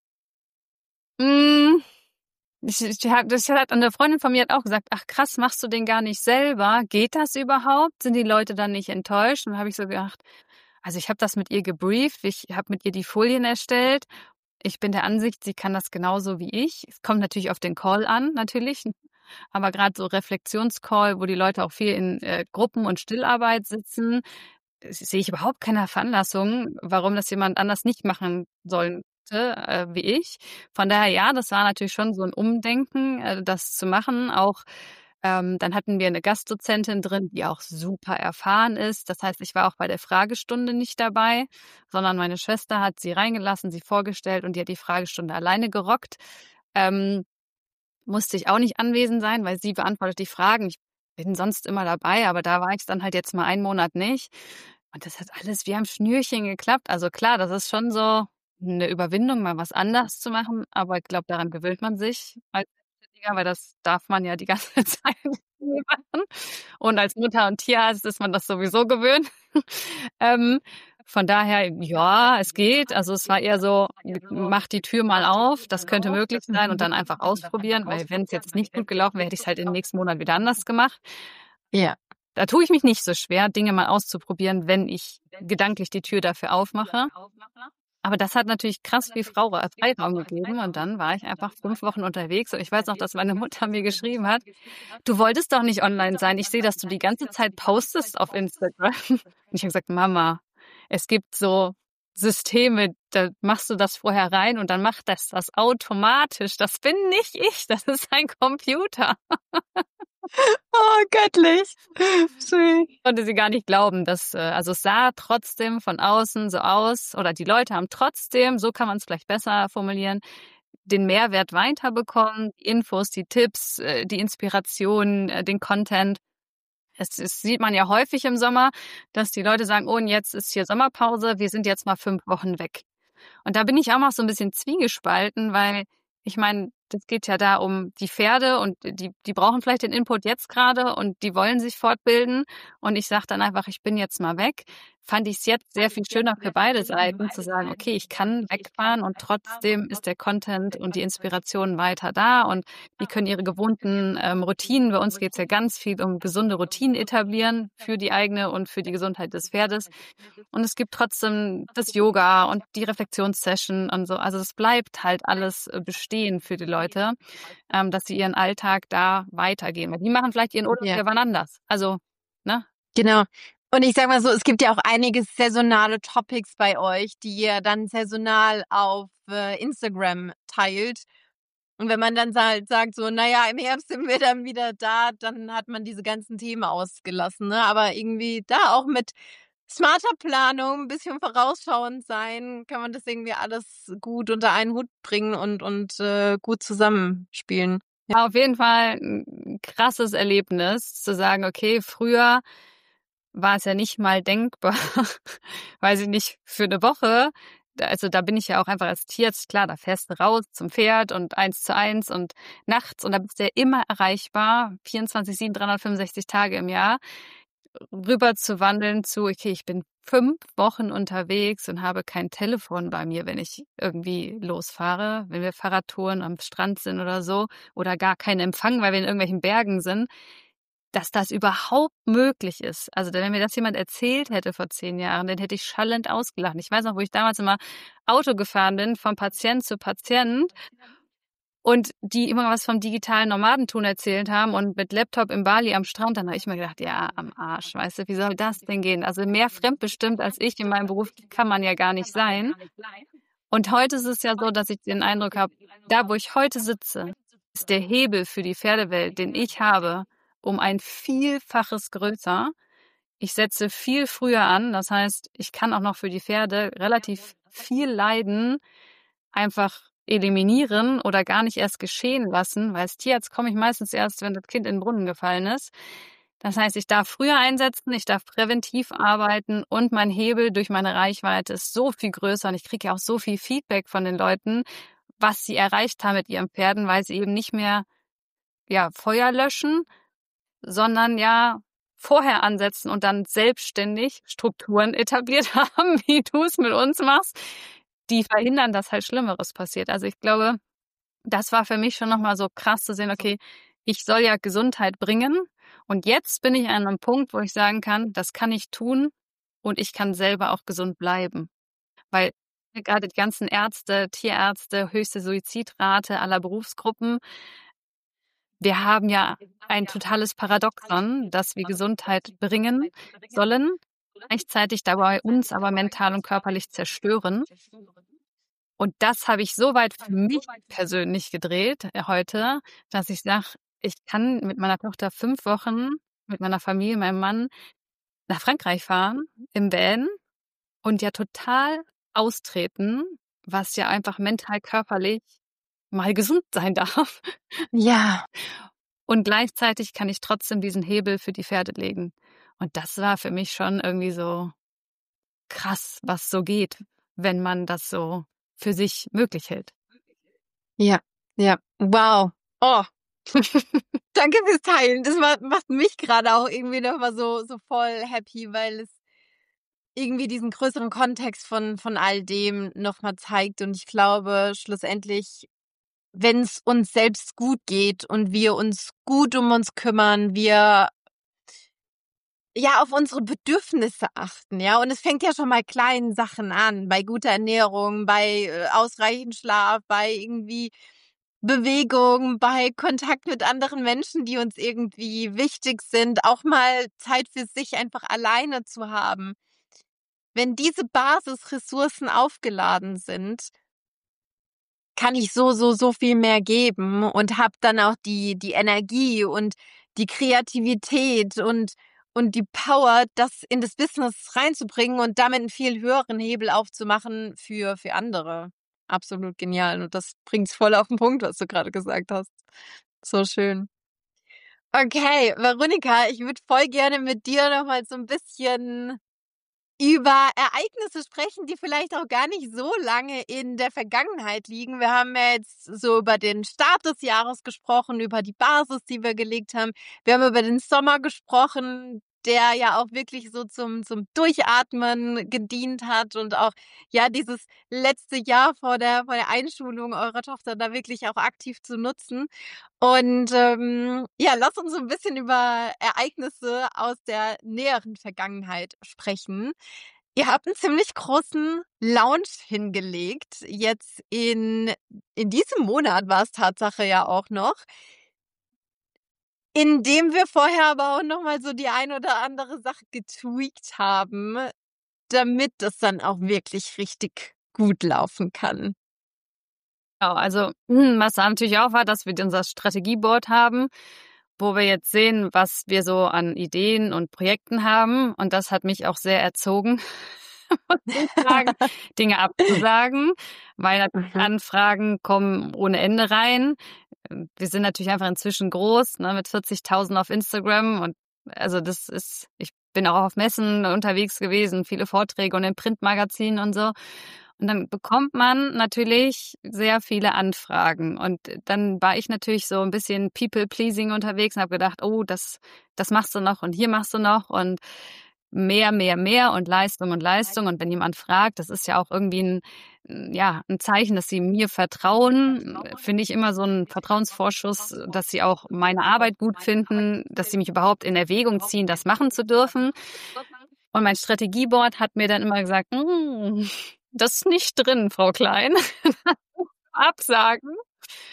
Mm. Ich, ich, das hat eine Freundin von mir hat auch gesagt, ach krass, machst du den gar nicht selber? Geht das überhaupt? Sind die Leute dann nicht enttäuscht? Und dann habe ich so gedacht, also ich habe das mit ihr gebrieft, ich habe mit ihr die Folien erstellt. Ich bin der Ansicht, sie kann das genauso wie ich. Es kommt natürlich auf den Call an, natürlich. Aber gerade so Reflexionscall, wo die Leute auch viel in äh, Gruppen- und Stillarbeit sitzen, sehe ich überhaupt keine Veranlassung, warum das jemand anders nicht machen soll. Äh, wie ich. Von daher, ja, das war natürlich schon so ein Umdenken, äh, das zu machen. Auch ähm, dann hatten wir eine Gastdozentin drin, die auch super erfahren ist. Das heißt, ich war auch bei der Fragestunde nicht dabei, sondern meine Schwester hat sie reingelassen, sie vorgestellt und die hat die Fragestunde alleine gerockt. Ähm, musste ich auch nicht anwesend sein, weil sie beantwortet die Fragen. Ich bin sonst immer dabei, aber da war ich dann halt jetzt mal einen Monat nicht. Und das hat alles wie am Schnürchen geklappt. Also klar, das ist schon so eine Überwindung, mal was anders zu machen, aber ich glaube, daran gewöhnt man sich als Selbstständiger, weil das darf man ja die ganze Zeit nie machen. Und als Mutter und Tierarzt ist man das sowieso gewöhnt. ähm, von daher, ja, es geht. Also es war eher so, mach die Tür mal auf, das könnte möglich sein und dann einfach ausprobieren, weil wenn es jetzt nicht gut gelaufen wäre, hätte ich es halt im nächsten Monat wieder anders gemacht. Ja. Da tue ich mich nicht so schwer, Dinge mal auszuprobieren, wenn ich gedanklich die Tür dafür aufmache. Aber das hat natürlich krass viel Freiraum gegeben und dann war ich einfach fünf Wochen unterwegs und ich weiß noch, dass meine Mutter mir geschrieben hat, du wolltest doch nicht online sein, ich sehe, dass du die ganze Zeit postest auf Instagram. Und ich habe gesagt, Mama, es gibt so Systeme, da machst du das vorher rein und dann macht das das automatisch. Das bin nicht ich, das ist ein Computer. Oh, Oh, göttlich. Schön. Konnte sie gar nicht glauben, dass, äh, also es sah trotzdem von außen so aus, oder die Leute haben trotzdem, so kann man es vielleicht besser formulieren, den Mehrwert weiterbekommen, die Infos, die Tipps, äh, die Inspiration, äh, den Content. Es, es sieht man ja häufig im Sommer, dass die Leute sagen, oh, und jetzt ist hier Sommerpause, wir sind jetzt mal fünf Wochen weg. Und da bin ich auch noch so ein bisschen zwiegespalten, weil ich meine, das geht ja da um die Pferde und die, die brauchen vielleicht den Input jetzt gerade und die wollen sich fortbilden. Und ich sage dann einfach, ich bin jetzt mal weg. Fand ich es jetzt sehr viel schöner für beide Seiten zu sagen, okay, ich kann wegfahren und trotzdem ist der Content und die Inspiration weiter da und die können ihre gewohnten ähm, Routinen, bei uns geht es ja ganz viel um gesunde Routinen etablieren für die eigene und für die Gesundheit des Pferdes. Und es gibt trotzdem das Yoga und die Reflexionssession und so. Also es bleibt halt alles äh, bestehen für die Leute, ähm, dass sie ihren Alltag da weitergehen. Weil die machen vielleicht ihren Urlaub Ja. ja wann anders. Also, ne? Genau. Und ich sag mal so, es gibt ja auch einige saisonale Topics bei euch, die ihr dann saisonal auf äh, Instagram teilt. Und wenn man dann halt sagt, so, naja, im Herbst sind wir dann wieder da, dann hat man diese ganzen Themen ausgelassen. Ne? Aber irgendwie da auch mit smarter Planung, ein bisschen vorausschauend sein, kann man das irgendwie alles gut unter einen Hut bringen und, und äh, gut zusammenspielen. Ja. Auf jeden Fall ein krasses Erlebnis, zu sagen, okay, früher war es ja nicht mal denkbar, weiß ich nicht, für eine Woche. Also da bin ich ja auch einfach als Tierarzt, klar, da fährst du raus zum Pferd und eins zu eins und nachts und da bist du ja immer erreichbar, vierundzwanzig sieben, dreihundertfünfundsechzig Tage im Jahr, rüber zu wandeln zu, okay, ich bin fünf Wochen unterwegs und habe kein Telefon bei mir, wenn ich irgendwie losfahre, wenn wir Fahrradtouren am Strand sind oder so, oder gar keinen Empfang, weil wir in irgendwelchen Bergen sind, dass das überhaupt möglich ist. Also wenn mir das jemand erzählt hätte vor zehn Jahren, dann hätte ich schallend ausgelacht. Ich weiß noch, wo ich damals immer Auto gefahren bin, von Patient zu Patient und die immer was vom digitalen Nomadentum erzählt haben und mit Laptop in Bali am Strand, dann habe ich mir gedacht, ja, am Arsch, weißt du, wie soll das denn gehen? Also mehr fremdbestimmt als ich in meinem Beruf kann man ja gar nicht sein. Und heute ist es ja so, dass ich den Eindruck habe, da wo ich heute sitze, ist der Hebel für die Pferdewelt, den ich habe, um ein Vielfaches größer. Ich setze viel früher an. Das heißt, ich kann auch noch für die Pferde relativ viel Leiden einfach eliminieren oder gar nicht erst geschehen lassen, weil als Tierarzt komme ich meistens erst, wenn das Kind in den Brunnen gefallen ist. Das heißt, ich darf früher einsetzen, ich darf präventiv arbeiten und mein Hebel durch meine Reichweite ist so viel größer und ich kriege ja auch so viel Feedback von den Leuten, was sie erreicht haben mit ihren Pferden, weil sie eben nicht mehr ja, Feuer löschen, sondern ja vorher ansetzen und dann selbstständig Strukturen etabliert haben, wie du es mit uns machst, die verhindern, dass halt Schlimmeres passiert. Also ich glaube, das war für mich schon nochmal so krass zu sehen, okay, ich soll ja Gesundheit bringen und jetzt bin ich an einem Punkt, wo ich sagen kann, das kann ich tun und ich kann selber auch gesund bleiben. Weil gerade die ganzen Ärzte, Tierärzte, höchste Suizidrate aller Berufsgruppen, wir haben ja ein totales Paradoxon, dass wir Gesundheit bringen sollen, gleichzeitig dabei uns aber mental und körperlich zerstören. Und das habe ich so weit für mich persönlich gedreht äh, heute, dass ich sage, ich kann mit meiner Tochter fünf Wochen mit meiner Familie, meinem Mann nach Frankreich fahren, im Van und ja total austreten, was ja einfach mental, körperlich mal gesund sein darf. Ja. Und gleichzeitig kann ich trotzdem diesen Hebel für die Pferde legen. Und das war für mich schon irgendwie so krass, was so geht, wenn man das so für sich möglich hält. Ja, ja. Wow. Oh. Danke fürs Teilen. Das macht mich gerade auch irgendwie nochmal so, so voll happy, weil es irgendwie diesen größeren Kontext von, von all dem nochmal zeigt. Und ich glaube, schlussendlich, wenn es uns selbst gut geht und wir uns gut um uns kümmern, wir ja auf unsere Bedürfnisse achten, ja. Und es fängt ja schon mal kleinen Sachen an, bei guter Ernährung, bei äh, ausreichend Schlaf, bei irgendwie Bewegung, bei Kontakt mit anderen Menschen, die uns irgendwie wichtig sind, auch mal Zeit für sich einfach alleine zu haben. Wenn diese Basisressourcen aufgeladen sind, kann ich so, so, so viel mehr geben und habe dann auch die, die Energie und die Kreativität und, und die Power, das in das Business reinzubringen und damit einen viel höheren Hebel aufzumachen für, für andere. Absolut genial. Und das bringt's voll auf den Punkt, was du gerade gesagt hast. So schön. Okay, Veronika, ich würde voll gerne mit dir noch mal so ein bisschen über Ereignisse sprechen, die vielleicht auch gar nicht so lange in der Vergangenheit liegen. Wir haben ja jetzt so über den Start des Jahres gesprochen, über die Basis, die wir gelegt haben. Wir haben über den Sommer gesprochen, der ja auch wirklich so zum, zum Durchatmen gedient hat und auch, ja, dieses letzte Jahr vor der, vor der Einschulung eurer Tochter da wirklich auch aktiv zu nutzen. Und ähm, ja, lass uns so ein bisschen über Ereignisse aus der näheren Vergangenheit sprechen. Ihr habt einen ziemlich großen Launch hingelegt. Jetzt in in diesem Monat war es Tatsache ja auch noch, in dem wir vorher aber auch noch mal so die ein oder andere Sache getweakt haben, damit das dann auch wirklich richtig gut laufen kann. Genau, also hm, was da natürlich auch war, dass wir unser Strategieboard haben, wo wir jetzt sehen, was wir so an Ideen und Projekten haben. Und das hat mich auch sehr erzogen, muss ich sagen, Dinge abzusagen, weil natürlich Mhm. Anfragen kommen ohne Ende rein. Wir sind natürlich einfach inzwischen groß, ne, mit vierzigtausend auf Instagram und also das ist, ich bin auch auf Messen unterwegs gewesen, viele Vorträge und in Printmagazinen und so. Und dann bekommt man natürlich sehr viele Anfragen. Und dann war ich natürlich so ein bisschen People-Pleasing unterwegs und habe gedacht, oh, das, das machst du noch und hier machst du noch und mehr, mehr, mehr und Leistung und Leistung. Und wenn jemand fragt, das ist ja auch irgendwie ein, ja, ein Zeichen, dass sie mir vertrauen, finde ich immer so ein Vertrauensvorschuss, dass sie auch meine Arbeit gut finden, dass sie mich überhaupt in Erwägung ziehen, das machen zu dürfen. Und mein Strategieboard hat mir dann immer gesagt, "Mm, das ist nicht drin, Frau Klein. Absagen.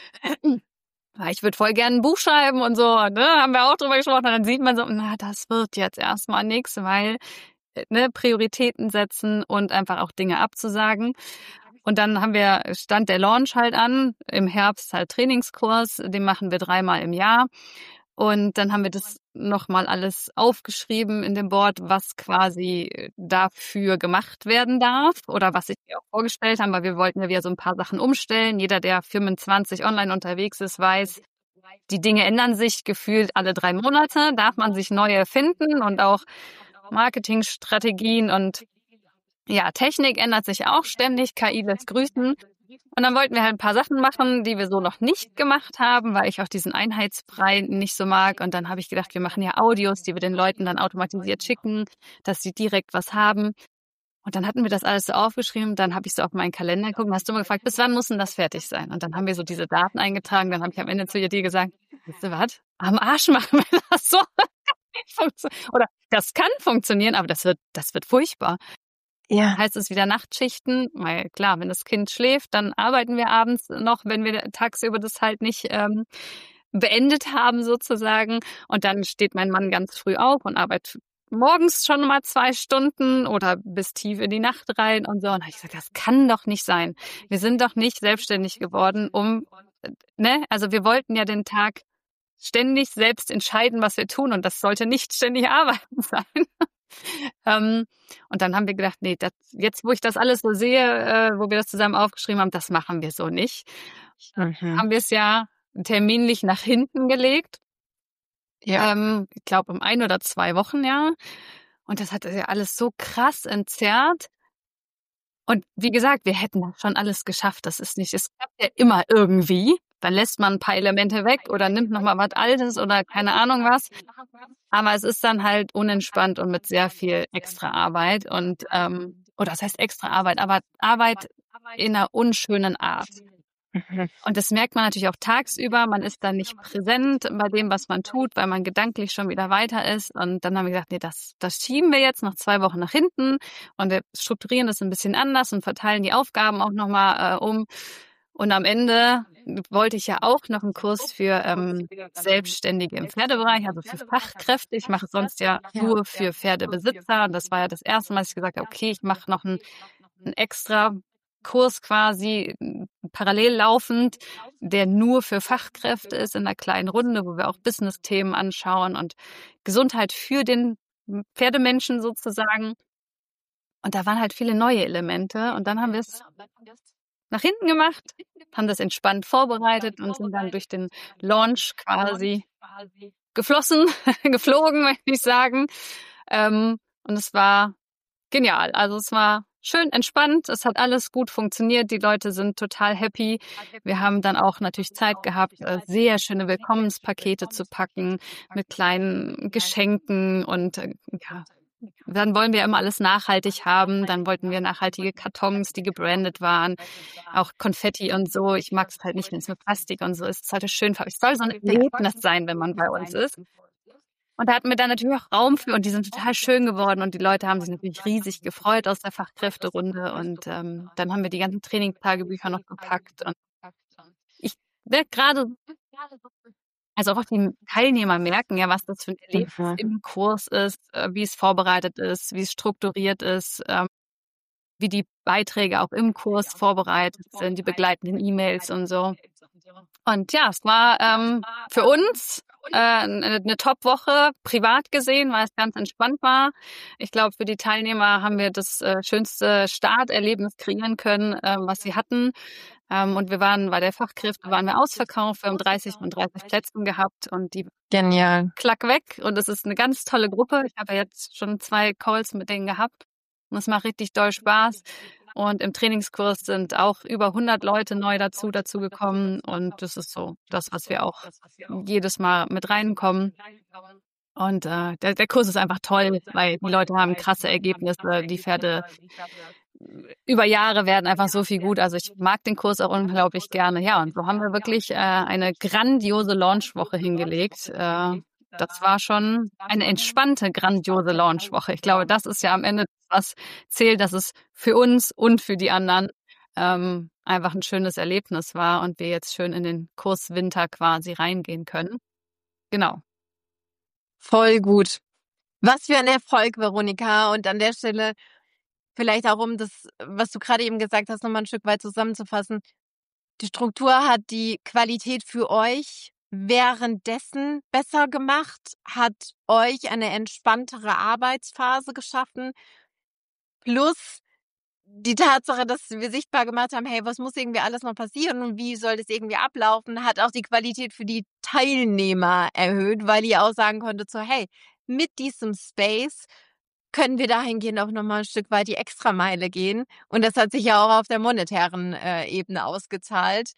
Ja, ich würde voll gerne ein Buch schreiben und so, ne? Haben wir auch drüber gesprochen. Und dann sieht man so, na, das wird jetzt erstmal nichts, weil ne, Prioritäten setzen und einfach auch Dinge abzusagen. Und dann haben wir, stand der Launch halt an, im Herbst halt Trainingskurs, den machen wir dreimal im Jahr. Und dann haben wir das nochmal alles aufgeschrieben in dem Board, was quasi dafür gemacht werden darf oder was ich mir auch vorgestellt habe, weil wir wollten ja wieder so ein paar Sachen umstellen. Jeder, der fünfundzwanzig online unterwegs ist, weiß, die Dinge ändern sich gefühlt alle drei Monate, darf man sich neue finden und auch Marketingstrategien und ja, Technik ändert sich auch ständig, K I lässt grüßen. Und dann wollten wir halt ein paar Sachen machen, die wir so noch nicht gemacht haben, weil ich auch diesen Einheitsbrei nicht so mag. Und dann habe ich gedacht, wir machen ja Audios, die wir den Leuten dann automatisiert schicken, dass sie direkt was haben. Und dann hatten wir das alles so aufgeschrieben. Dann habe ich so auf meinen Kalender geguckt und hast du mal gefragt, bis wann muss denn das fertig sein? Und dann haben wir so diese Daten eingetragen. Dann habe ich am Ende zu dir gesagt, weißt du was? Am Arsch machen wir das so. Oder das kann funktionieren, aber das wird, das wird furchtbar. Ja. Heißt es wieder Nachtschichten, weil klar, wenn das Kind schläft, dann arbeiten wir abends noch, wenn wir tagsüber das halt nicht ähm, beendet haben sozusagen. Und dann steht mein Mann ganz früh auf und arbeitet morgens schon mal zwei Stunden oder bis tief in die Nacht rein und so. Und da habe ich gesagt, das kann doch nicht sein. Wir sind doch nicht selbstständig geworden, um, ne, also wir wollten ja den Tag ständig selbst entscheiden, was wir tun und das sollte nicht ständig arbeiten sein. ähm, und dann haben wir gedacht, nee, das, jetzt wo ich das alles so sehe, äh, wo wir das zusammen aufgeschrieben haben, das machen wir so nicht. Mhm. Haben wir es ja terminlich nach hinten gelegt. Ja. Ähm, ich glaube um ein oder zwei Wochen, ja. Und das hat ja alles so krass entzerrt. Und wie gesagt, wir hätten das schon alles geschafft. Das ist nicht, es klappt ja immer irgendwie. Dann lässt man ein paar Elemente weg oder nimmt nochmal was Altes oder keine Ahnung was. Aber es ist dann halt unentspannt und mit sehr viel extra Arbeit und, ähm, oder das heißt extra Arbeit, aber Arbeit in einer unschönen Art. Mhm. Und das merkt man natürlich auch tagsüber. Man ist dann nicht präsent bei dem, was man tut, weil man gedanklich schon wieder weiter ist. Und dann haben wir gesagt, nee, das, das schieben wir jetzt noch zwei Wochen nach hinten und wir strukturieren das ein bisschen anders und verteilen die Aufgaben auch nochmal äh, um. Und am Ende wollte ich ja auch noch einen Kurs für ähm, Selbstständige im Pferdebereich, also für Fachkräfte. Ich mache sonst ja nur für Pferdebesitzer. Und das war ja das erste Mal, dass ich gesagt habe, okay, ich mache noch ein, ein extra Kurs quasi parallel laufend, der nur für Fachkräfte ist in einer kleinen Runde, wo wir auch Business-Themen anschauen und Gesundheit für den Pferdemenschen sozusagen. Und da waren halt viele neue Elemente. Und dann haben wir es nach hinten gemacht, haben das entspannt vorbereitet und sind dann durch den Launch quasi geflossen, geflogen, möchte ich sagen. Ähm, und es war genial. Also es war schön entspannt. Es hat alles gut funktioniert. Die Leute sind total happy. Wir haben dann auch natürlich Zeit gehabt, sehr schöne Willkommenspakete zu packen mit kleinen Geschenken und ja, dann wollen wir immer alles nachhaltig haben. Dann wollten wir nachhaltige Kartons, die gebrandet waren, auch Konfetti und so. Ich mag es halt nicht, wenn es mit Plastik und so ist. Es sollte schön, es soll so ein Erlebnis sein, wenn man bei uns ist. Und da hatten wir dann natürlich auch Raum für und die sind total schön geworden und die Leute haben sich natürlich riesig gefreut aus der Fachkräfterunde und ähm, dann haben wir die ganzen Trainingstagebücher noch gepackt und ich werde gerade, also auch die Teilnehmer merken ja, was das für ein Erlebnis mhm. im Kurs ist, äh, wie es vorbereitet ist, wie es strukturiert ist, ähm, wie die Beiträge auch im Kurs vorbereitet sind, die begleitenden E-Mails und so. Und ja, es war ähm, für uns äh, eine, eine Top-Woche, privat gesehen, weil es ganz entspannt war. Ich glaube, für die Teilnehmer haben wir das äh, schönste Starterlebnis kreieren können, äh, was sie hatten. Ähm, und wir waren bei der Fachkräfte, waren wir ausverkauft. Wir haben dreißig von dreißig Plätzen gehabt und die genial. Klack weg. Und es ist eine ganz tolle Gruppe. Ich habe ja jetzt schon zwei Calls mit denen gehabt. Und es macht richtig doll Spaß. Und im Trainingskurs sind auch über hundert Leute neu dazu, dazu gekommen. Und das ist so das, was wir auch jedes Mal mit reinkommen. Und äh, der, der Kurs ist einfach toll, weil die Leute haben krasse Ergebnisse. Die Pferde über Jahre werden einfach so viel gut. Also ich mag den Kurs auch unglaublich gerne. Ja, und so haben wir wirklich äh, eine grandiose Launchwoche hingelegt. Äh, Das war schon eine entspannte, grandiose Launchwoche. Ich glaube, das ist ja am Ende, was zählt, dass es für uns und für die anderen ähm, einfach ein schönes Erlebnis war und wir jetzt schön in den Kurs Winter quasi reingehen können. Genau. Voll gut. Was für ein Erfolg, Veronika. Und an der Stelle vielleicht auch, um das, was du gerade eben gesagt hast, nochmal ein Stück weit zusammenzufassen. Die Struktur hat die Qualität für euch währenddessen besser gemacht, hat euch eine entspanntere Arbeitsphase geschaffen, plus die Tatsache, dass wir sichtbar gemacht haben, hey, was muss irgendwie alles noch passieren und wie soll das irgendwie ablaufen, hat auch die Qualität für die Teilnehmer erhöht, weil ihr auch sagen konntet, so hey, mit diesem Space können wir dahingehend auch nochmal ein Stück weit die Extrameile gehen. Und das hat sich ja auch auf der monetären äh, Ebene ausgezahlt.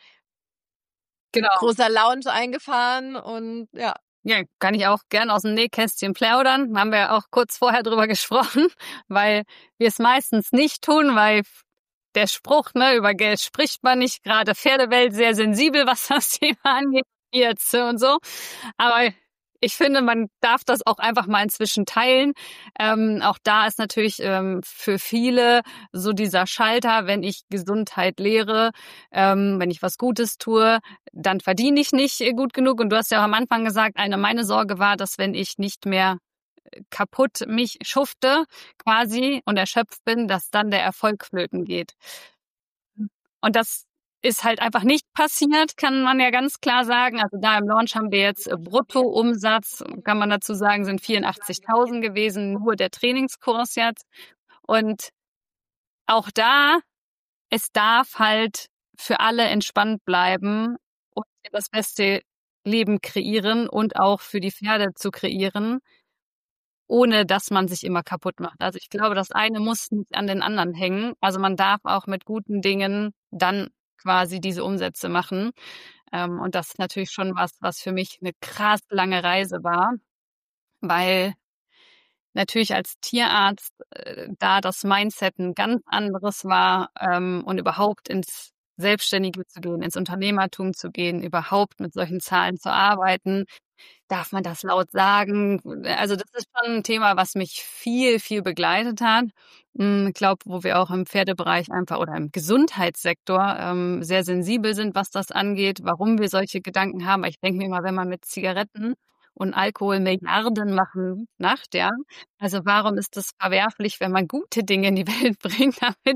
Genau. Großer Lounge eingefahren und ja. Ja, kann ich auch gern aus dem Nähkästchen plaudern. Haben wir auch kurz vorher drüber gesprochen, weil wir es meistens nicht tun, weil der Spruch, ne, über Geld spricht man nicht, gerade Pferdewelt sehr sensibel, was das Thema angeht jetzt und so. Aber ich finde, man darf das auch einfach mal inzwischen teilen. Ähm, auch da ist natürlich ähm, für viele so dieser Schalter, wenn ich Gesundheit lehre, ähm, wenn ich was Gutes tue, dann verdiene ich nicht gut genug. Und du hast ja auch am Anfang gesagt, eine meine Sorge war, dass wenn ich nicht mehr kaputt mich schufte quasi und erschöpft bin, dass dann der Erfolg flöten geht. Und das ist halt einfach nicht passiert, kann man ja ganz klar sagen. Also da im Launch haben wir jetzt Bruttoumsatz, kann man dazu sagen, sind vierundachtzigtausend gewesen, nur der Trainingskurs jetzt. Und auch da, es darf halt für alle entspannt bleiben und das beste Leben kreieren und auch für die Pferde zu kreieren, ohne dass man sich immer kaputt macht. Also ich glaube, das eine muss nicht an den anderen hängen. Also man darf auch mit guten Dingen dann quasi diese Umsätze machen. Ähm, und das ist natürlich schon was, was für mich eine krass lange Reise war, weil natürlich als Tierarzt äh, da das Mindset ein ganz anderes war ähm, und überhaupt ins Selbstständige zu gehen, ins Unternehmertum zu gehen, überhaupt mit solchen Zahlen zu arbeiten. Darf man das laut sagen? Also das ist schon ein Thema, was mich viel, viel begleitet hat. Ich glaube, wo wir auch im Pferdebereich einfach oder im Gesundheitssektor ähm, sehr sensibel sind, was das angeht, warum wir solche Gedanken haben. Ich denke mir mal, wenn man mit Zigaretten und Alkohol Milliarden machen macht, ja. Also warum ist das verwerflich, wenn man gute Dinge in die Welt bringt, damit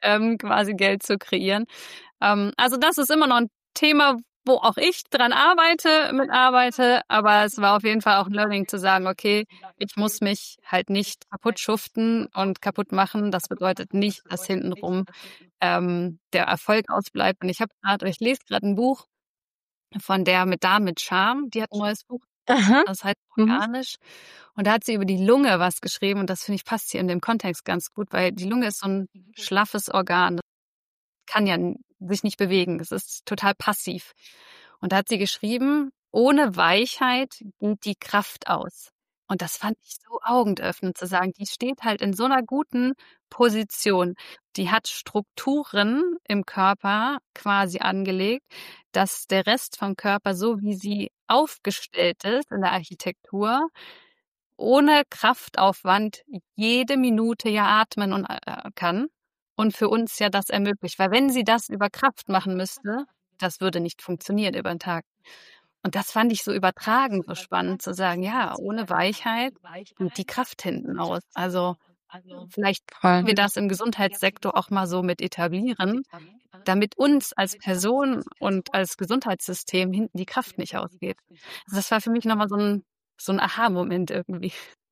ähm, quasi Geld zu kreieren. Ähm, also das ist immer noch ein Thema, wo auch ich dran arbeite, mitarbeite, aber es war auf jeden Fall auch ein Learning zu sagen, okay, ich muss mich halt nicht kaputt schuften und kaputt machen. Das bedeutet nicht, dass hintenrum ähm, der Erfolg ausbleibt. Und ich habe gerade, ich lese gerade ein Buch von der mit Darm mit Charme, die hat ein neues Buch, Aha. das heißt Mhm. Organisch. Und da hat sie über die Lunge was geschrieben und das finde ich passt hier in dem Kontext ganz gut, weil die Lunge ist so ein schlaffes Organ, das kann ja n- sich nicht bewegen, das ist total passiv. Und da hat sie geschrieben, ohne Weichheit geht die Kraft aus. Und das fand ich so augenöffnend zu sagen, die steht halt in so einer guten Position. Die hat Strukturen im Körper quasi angelegt, dass der Rest vom Körper, so wie sie aufgestellt ist in der Architektur, ohne Kraftaufwand jede Minute ja atmen und, äh, kann und für uns ja das ermöglicht. Weil wenn sie das über Kraft machen müsste, das würde nicht funktionieren über 'n Tag. Und das fand ich so übertragen so spannend zu sagen, ja, ohne Weichheit geht die Kraft hinten aus. Also, vielleicht Voll. wir das im Gesundheitssektor auch mal so mit etablieren, damit uns als Person und als Gesundheitssystem hinten die Kraft nicht ausgeht. Also, das war für mich noch mal so 'n so 'n Aha-Moment irgendwie.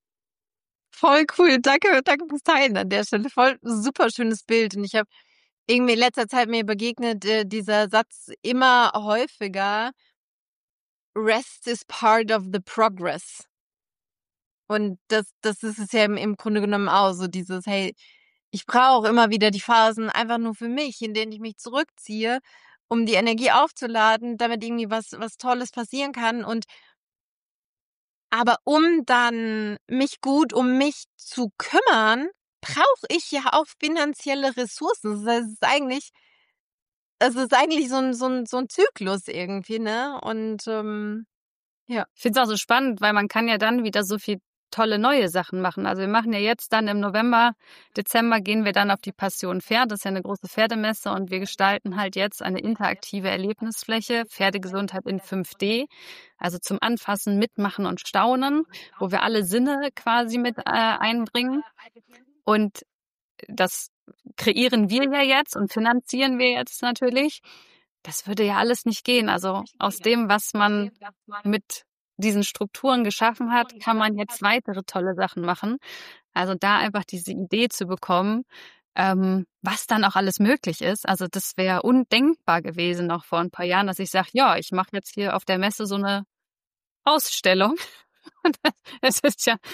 Voll cool. Danke, danke fürs Teilen an der Stelle. Voll super schönes Bild. Und ich habe irgendwie in letzter Zeit mir begegnet äh, dieser Satz immer häufiger: Rest is part of the progress. Und das, das ist es ja im, im Grunde genommen auch so dieses, hey, ich brauche immer wieder die Phasen einfach nur für mich, in denen ich mich zurückziehe, um die Energie aufzuladen, damit irgendwie was, was Tolles passieren kann. Und aber um dann mich gut um mich zu kümmern, brauche ich ja auch finanzielle Ressourcen. Das ist eigentlich es ist eigentlich so 'n so 'n so 'n Zyklus irgendwie, ne? Und, ähm, ja. Ich finde es auch so spannend, weil man kann ja dann wieder so viel tolle neue Sachen machen. Also wir machen ja jetzt dann im November, Dezember gehen wir dann auf die Passion Pferd. Das ist ja eine große Pferdemesse und wir gestalten halt jetzt eine interaktive Erlebnisfläche, Pferdegesundheit in fünf D, also zum Anfassen, Mitmachen und Staunen, wo wir alle Sinne quasi mit äh, einbringen. Und das kreieren wir ja jetzt und finanzieren wir jetzt natürlich. Das würde ja alles nicht gehen. Also aus dem, was man mit diesen Strukturen geschaffen hat, kann man jetzt weitere tolle Sachen machen. Also da einfach diese Idee zu bekommen, ähm, was dann auch alles möglich ist. Also das wäre undenkbar gewesen noch vor ein paar Jahren, dass ich sage, ja, ich mache jetzt hier auf der Messe so eine Ausstellung. Es ist ja,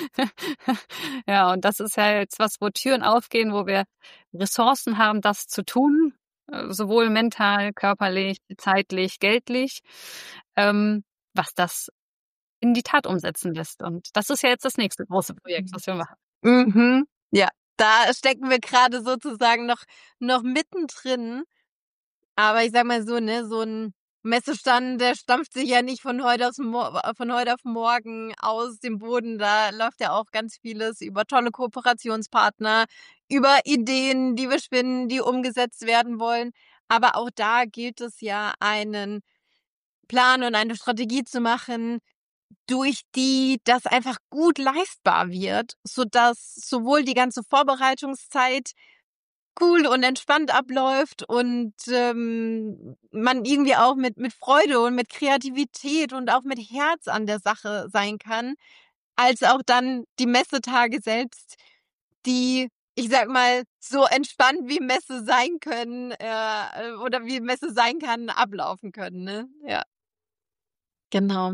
ja, und das ist ja jetzt was, wo Türen aufgehen, wo wir Ressourcen haben, das zu tun, äh, sowohl mental, körperlich, zeitlich, geldlich, ähm, was das in die Tat umsetzen lässt. Und das ist ja jetzt das nächste große Projekt, was wir machen. Mhm. Ja, da stecken wir gerade sozusagen noch noch mittendrin. Aber ich sage mal so, ne, so 'n Messestand, der stampft sich ja nicht von heute aus Mo von heute auf morgen aus dem Boden. Da läuft ja auch ganz vieles über tolle Kooperationspartner, über Ideen, die wir spinnen, die umgesetzt werden wollen. Aber auch da gilt es ja, einen Plan und eine Strategie zu machen, durch die das einfach gut leistbar wird, sodass sowohl die ganze Vorbereitungszeit cool und entspannt abläuft und, ähm, man irgendwie auch mit mit Freude und mit Kreativität und auch mit Herz an der Sache sein kann, als auch dann die Messetage selbst, die, ich sage mal, so entspannt wie Messe sein können, äh, oder wie Messe sein kann, ablaufen können, ne? Ja, genau.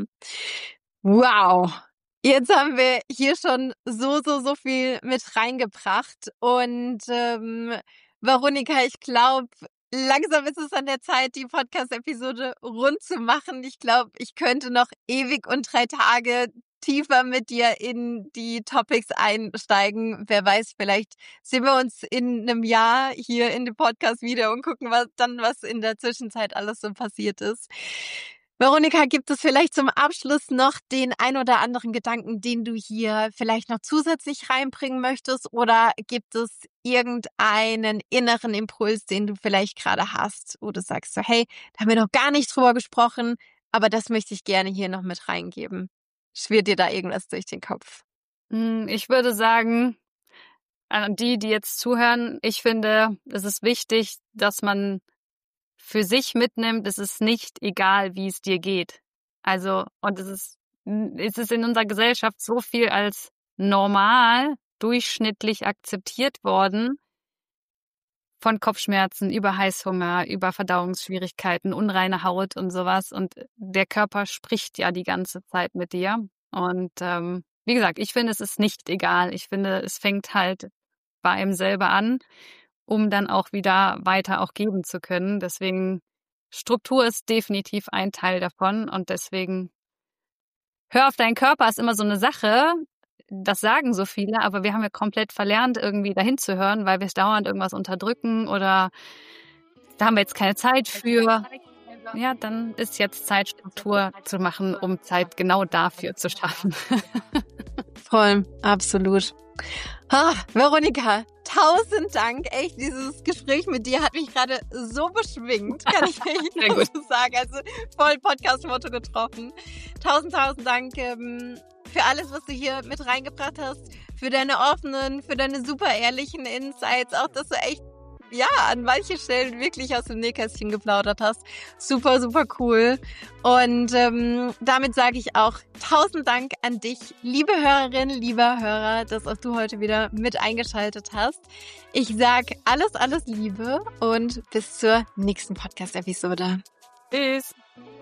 Wow. Jetzt haben wir hier schon so, so, so viel mit reingebracht und, ähm, Veronika, ich glaube, langsam ist es an der Zeit, die Podcast-Episode rund zu machen. Ich glaube, ich könnte noch ewig und drei Tage tiefer mit dir in die Topics einsteigen. Wer weiß, vielleicht sehen wir uns in einem Jahr hier in dem Podcast wieder und gucken, was dann was in der Zwischenzeit alles so passiert ist. Veronika, gibt es vielleicht zum Abschluss noch den ein oder anderen Gedanken, den du hier vielleicht noch zusätzlich reinbringen möchtest? Oder gibt es irgendeinen inneren Impuls, den du vielleicht gerade hast, wo du sagst so, hey, da haben wir noch gar nicht drüber gesprochen, aber das möchte ich gerne hier noch mit reingeben. Schwirrt dir da irgendwas durch den Kopf? Hm, ich würde sagen, an die, die jetzt zuhören, ich finde, es ist wichtig, dass man für sich mitnimmt, es ist nicht egal, wie es dir geht. Also, und es ist, es ist in unserer Gesellschaft so viel als normal, durchschnittlich akzeptiert worden, von Kopfschmerzen über Heißhunger, über Verdauungsschwierigkeiten, unreine Haut und sowas. Und der Körper spricht ja die ganze Zeit mit dir. Und ähm, wie gesagt, ich finde, es ist nicht egal. Ich finde, es fängt halt bei einem selber an, um dann auch wieder weiter auch geben zu können. Deswegen, Struktur ist definitiv ein Teil davon. Und deswegen, hör auf deinen Körper ist immer so eine Sache. Das sagen so viele, aber wir haben ja komplett verlernt, irgendwie dahin zu hören, weil wir es dauernd irgendwas unterdrücken oder da haben wir jetzt keine Zeit für. Ja, dann ist jetzt Zeit, Struktur zu machen, um Zeit genau dafür zu schaffen. Voll, absolut. Ah, Veronika, tausend Dank. Echt, dieses Gespräch mit dir hat mich gerade so beschwingt, kann ich echt nur so sagen. Also voll Podcast-Motto getroffen. Tausend, tausend Dank ähm, für alles, was du hier mit reingebracht hast, für deine offenen, für deine super ehrlichen Insights, auch dass du echt, ja, an manchen Stellen wirklich aus dem Nähkästchen geplaudert hast. Super, super cool. Und ähm, damit sage ich auch tausend Dank an dich, liebe Hörerin, lieber Hörer, dass auch du heute wieder mit eingeschaltet hast. Ich sage alles, alles Liebe und bis zur nächsten Podcast-Episode. Tschüss.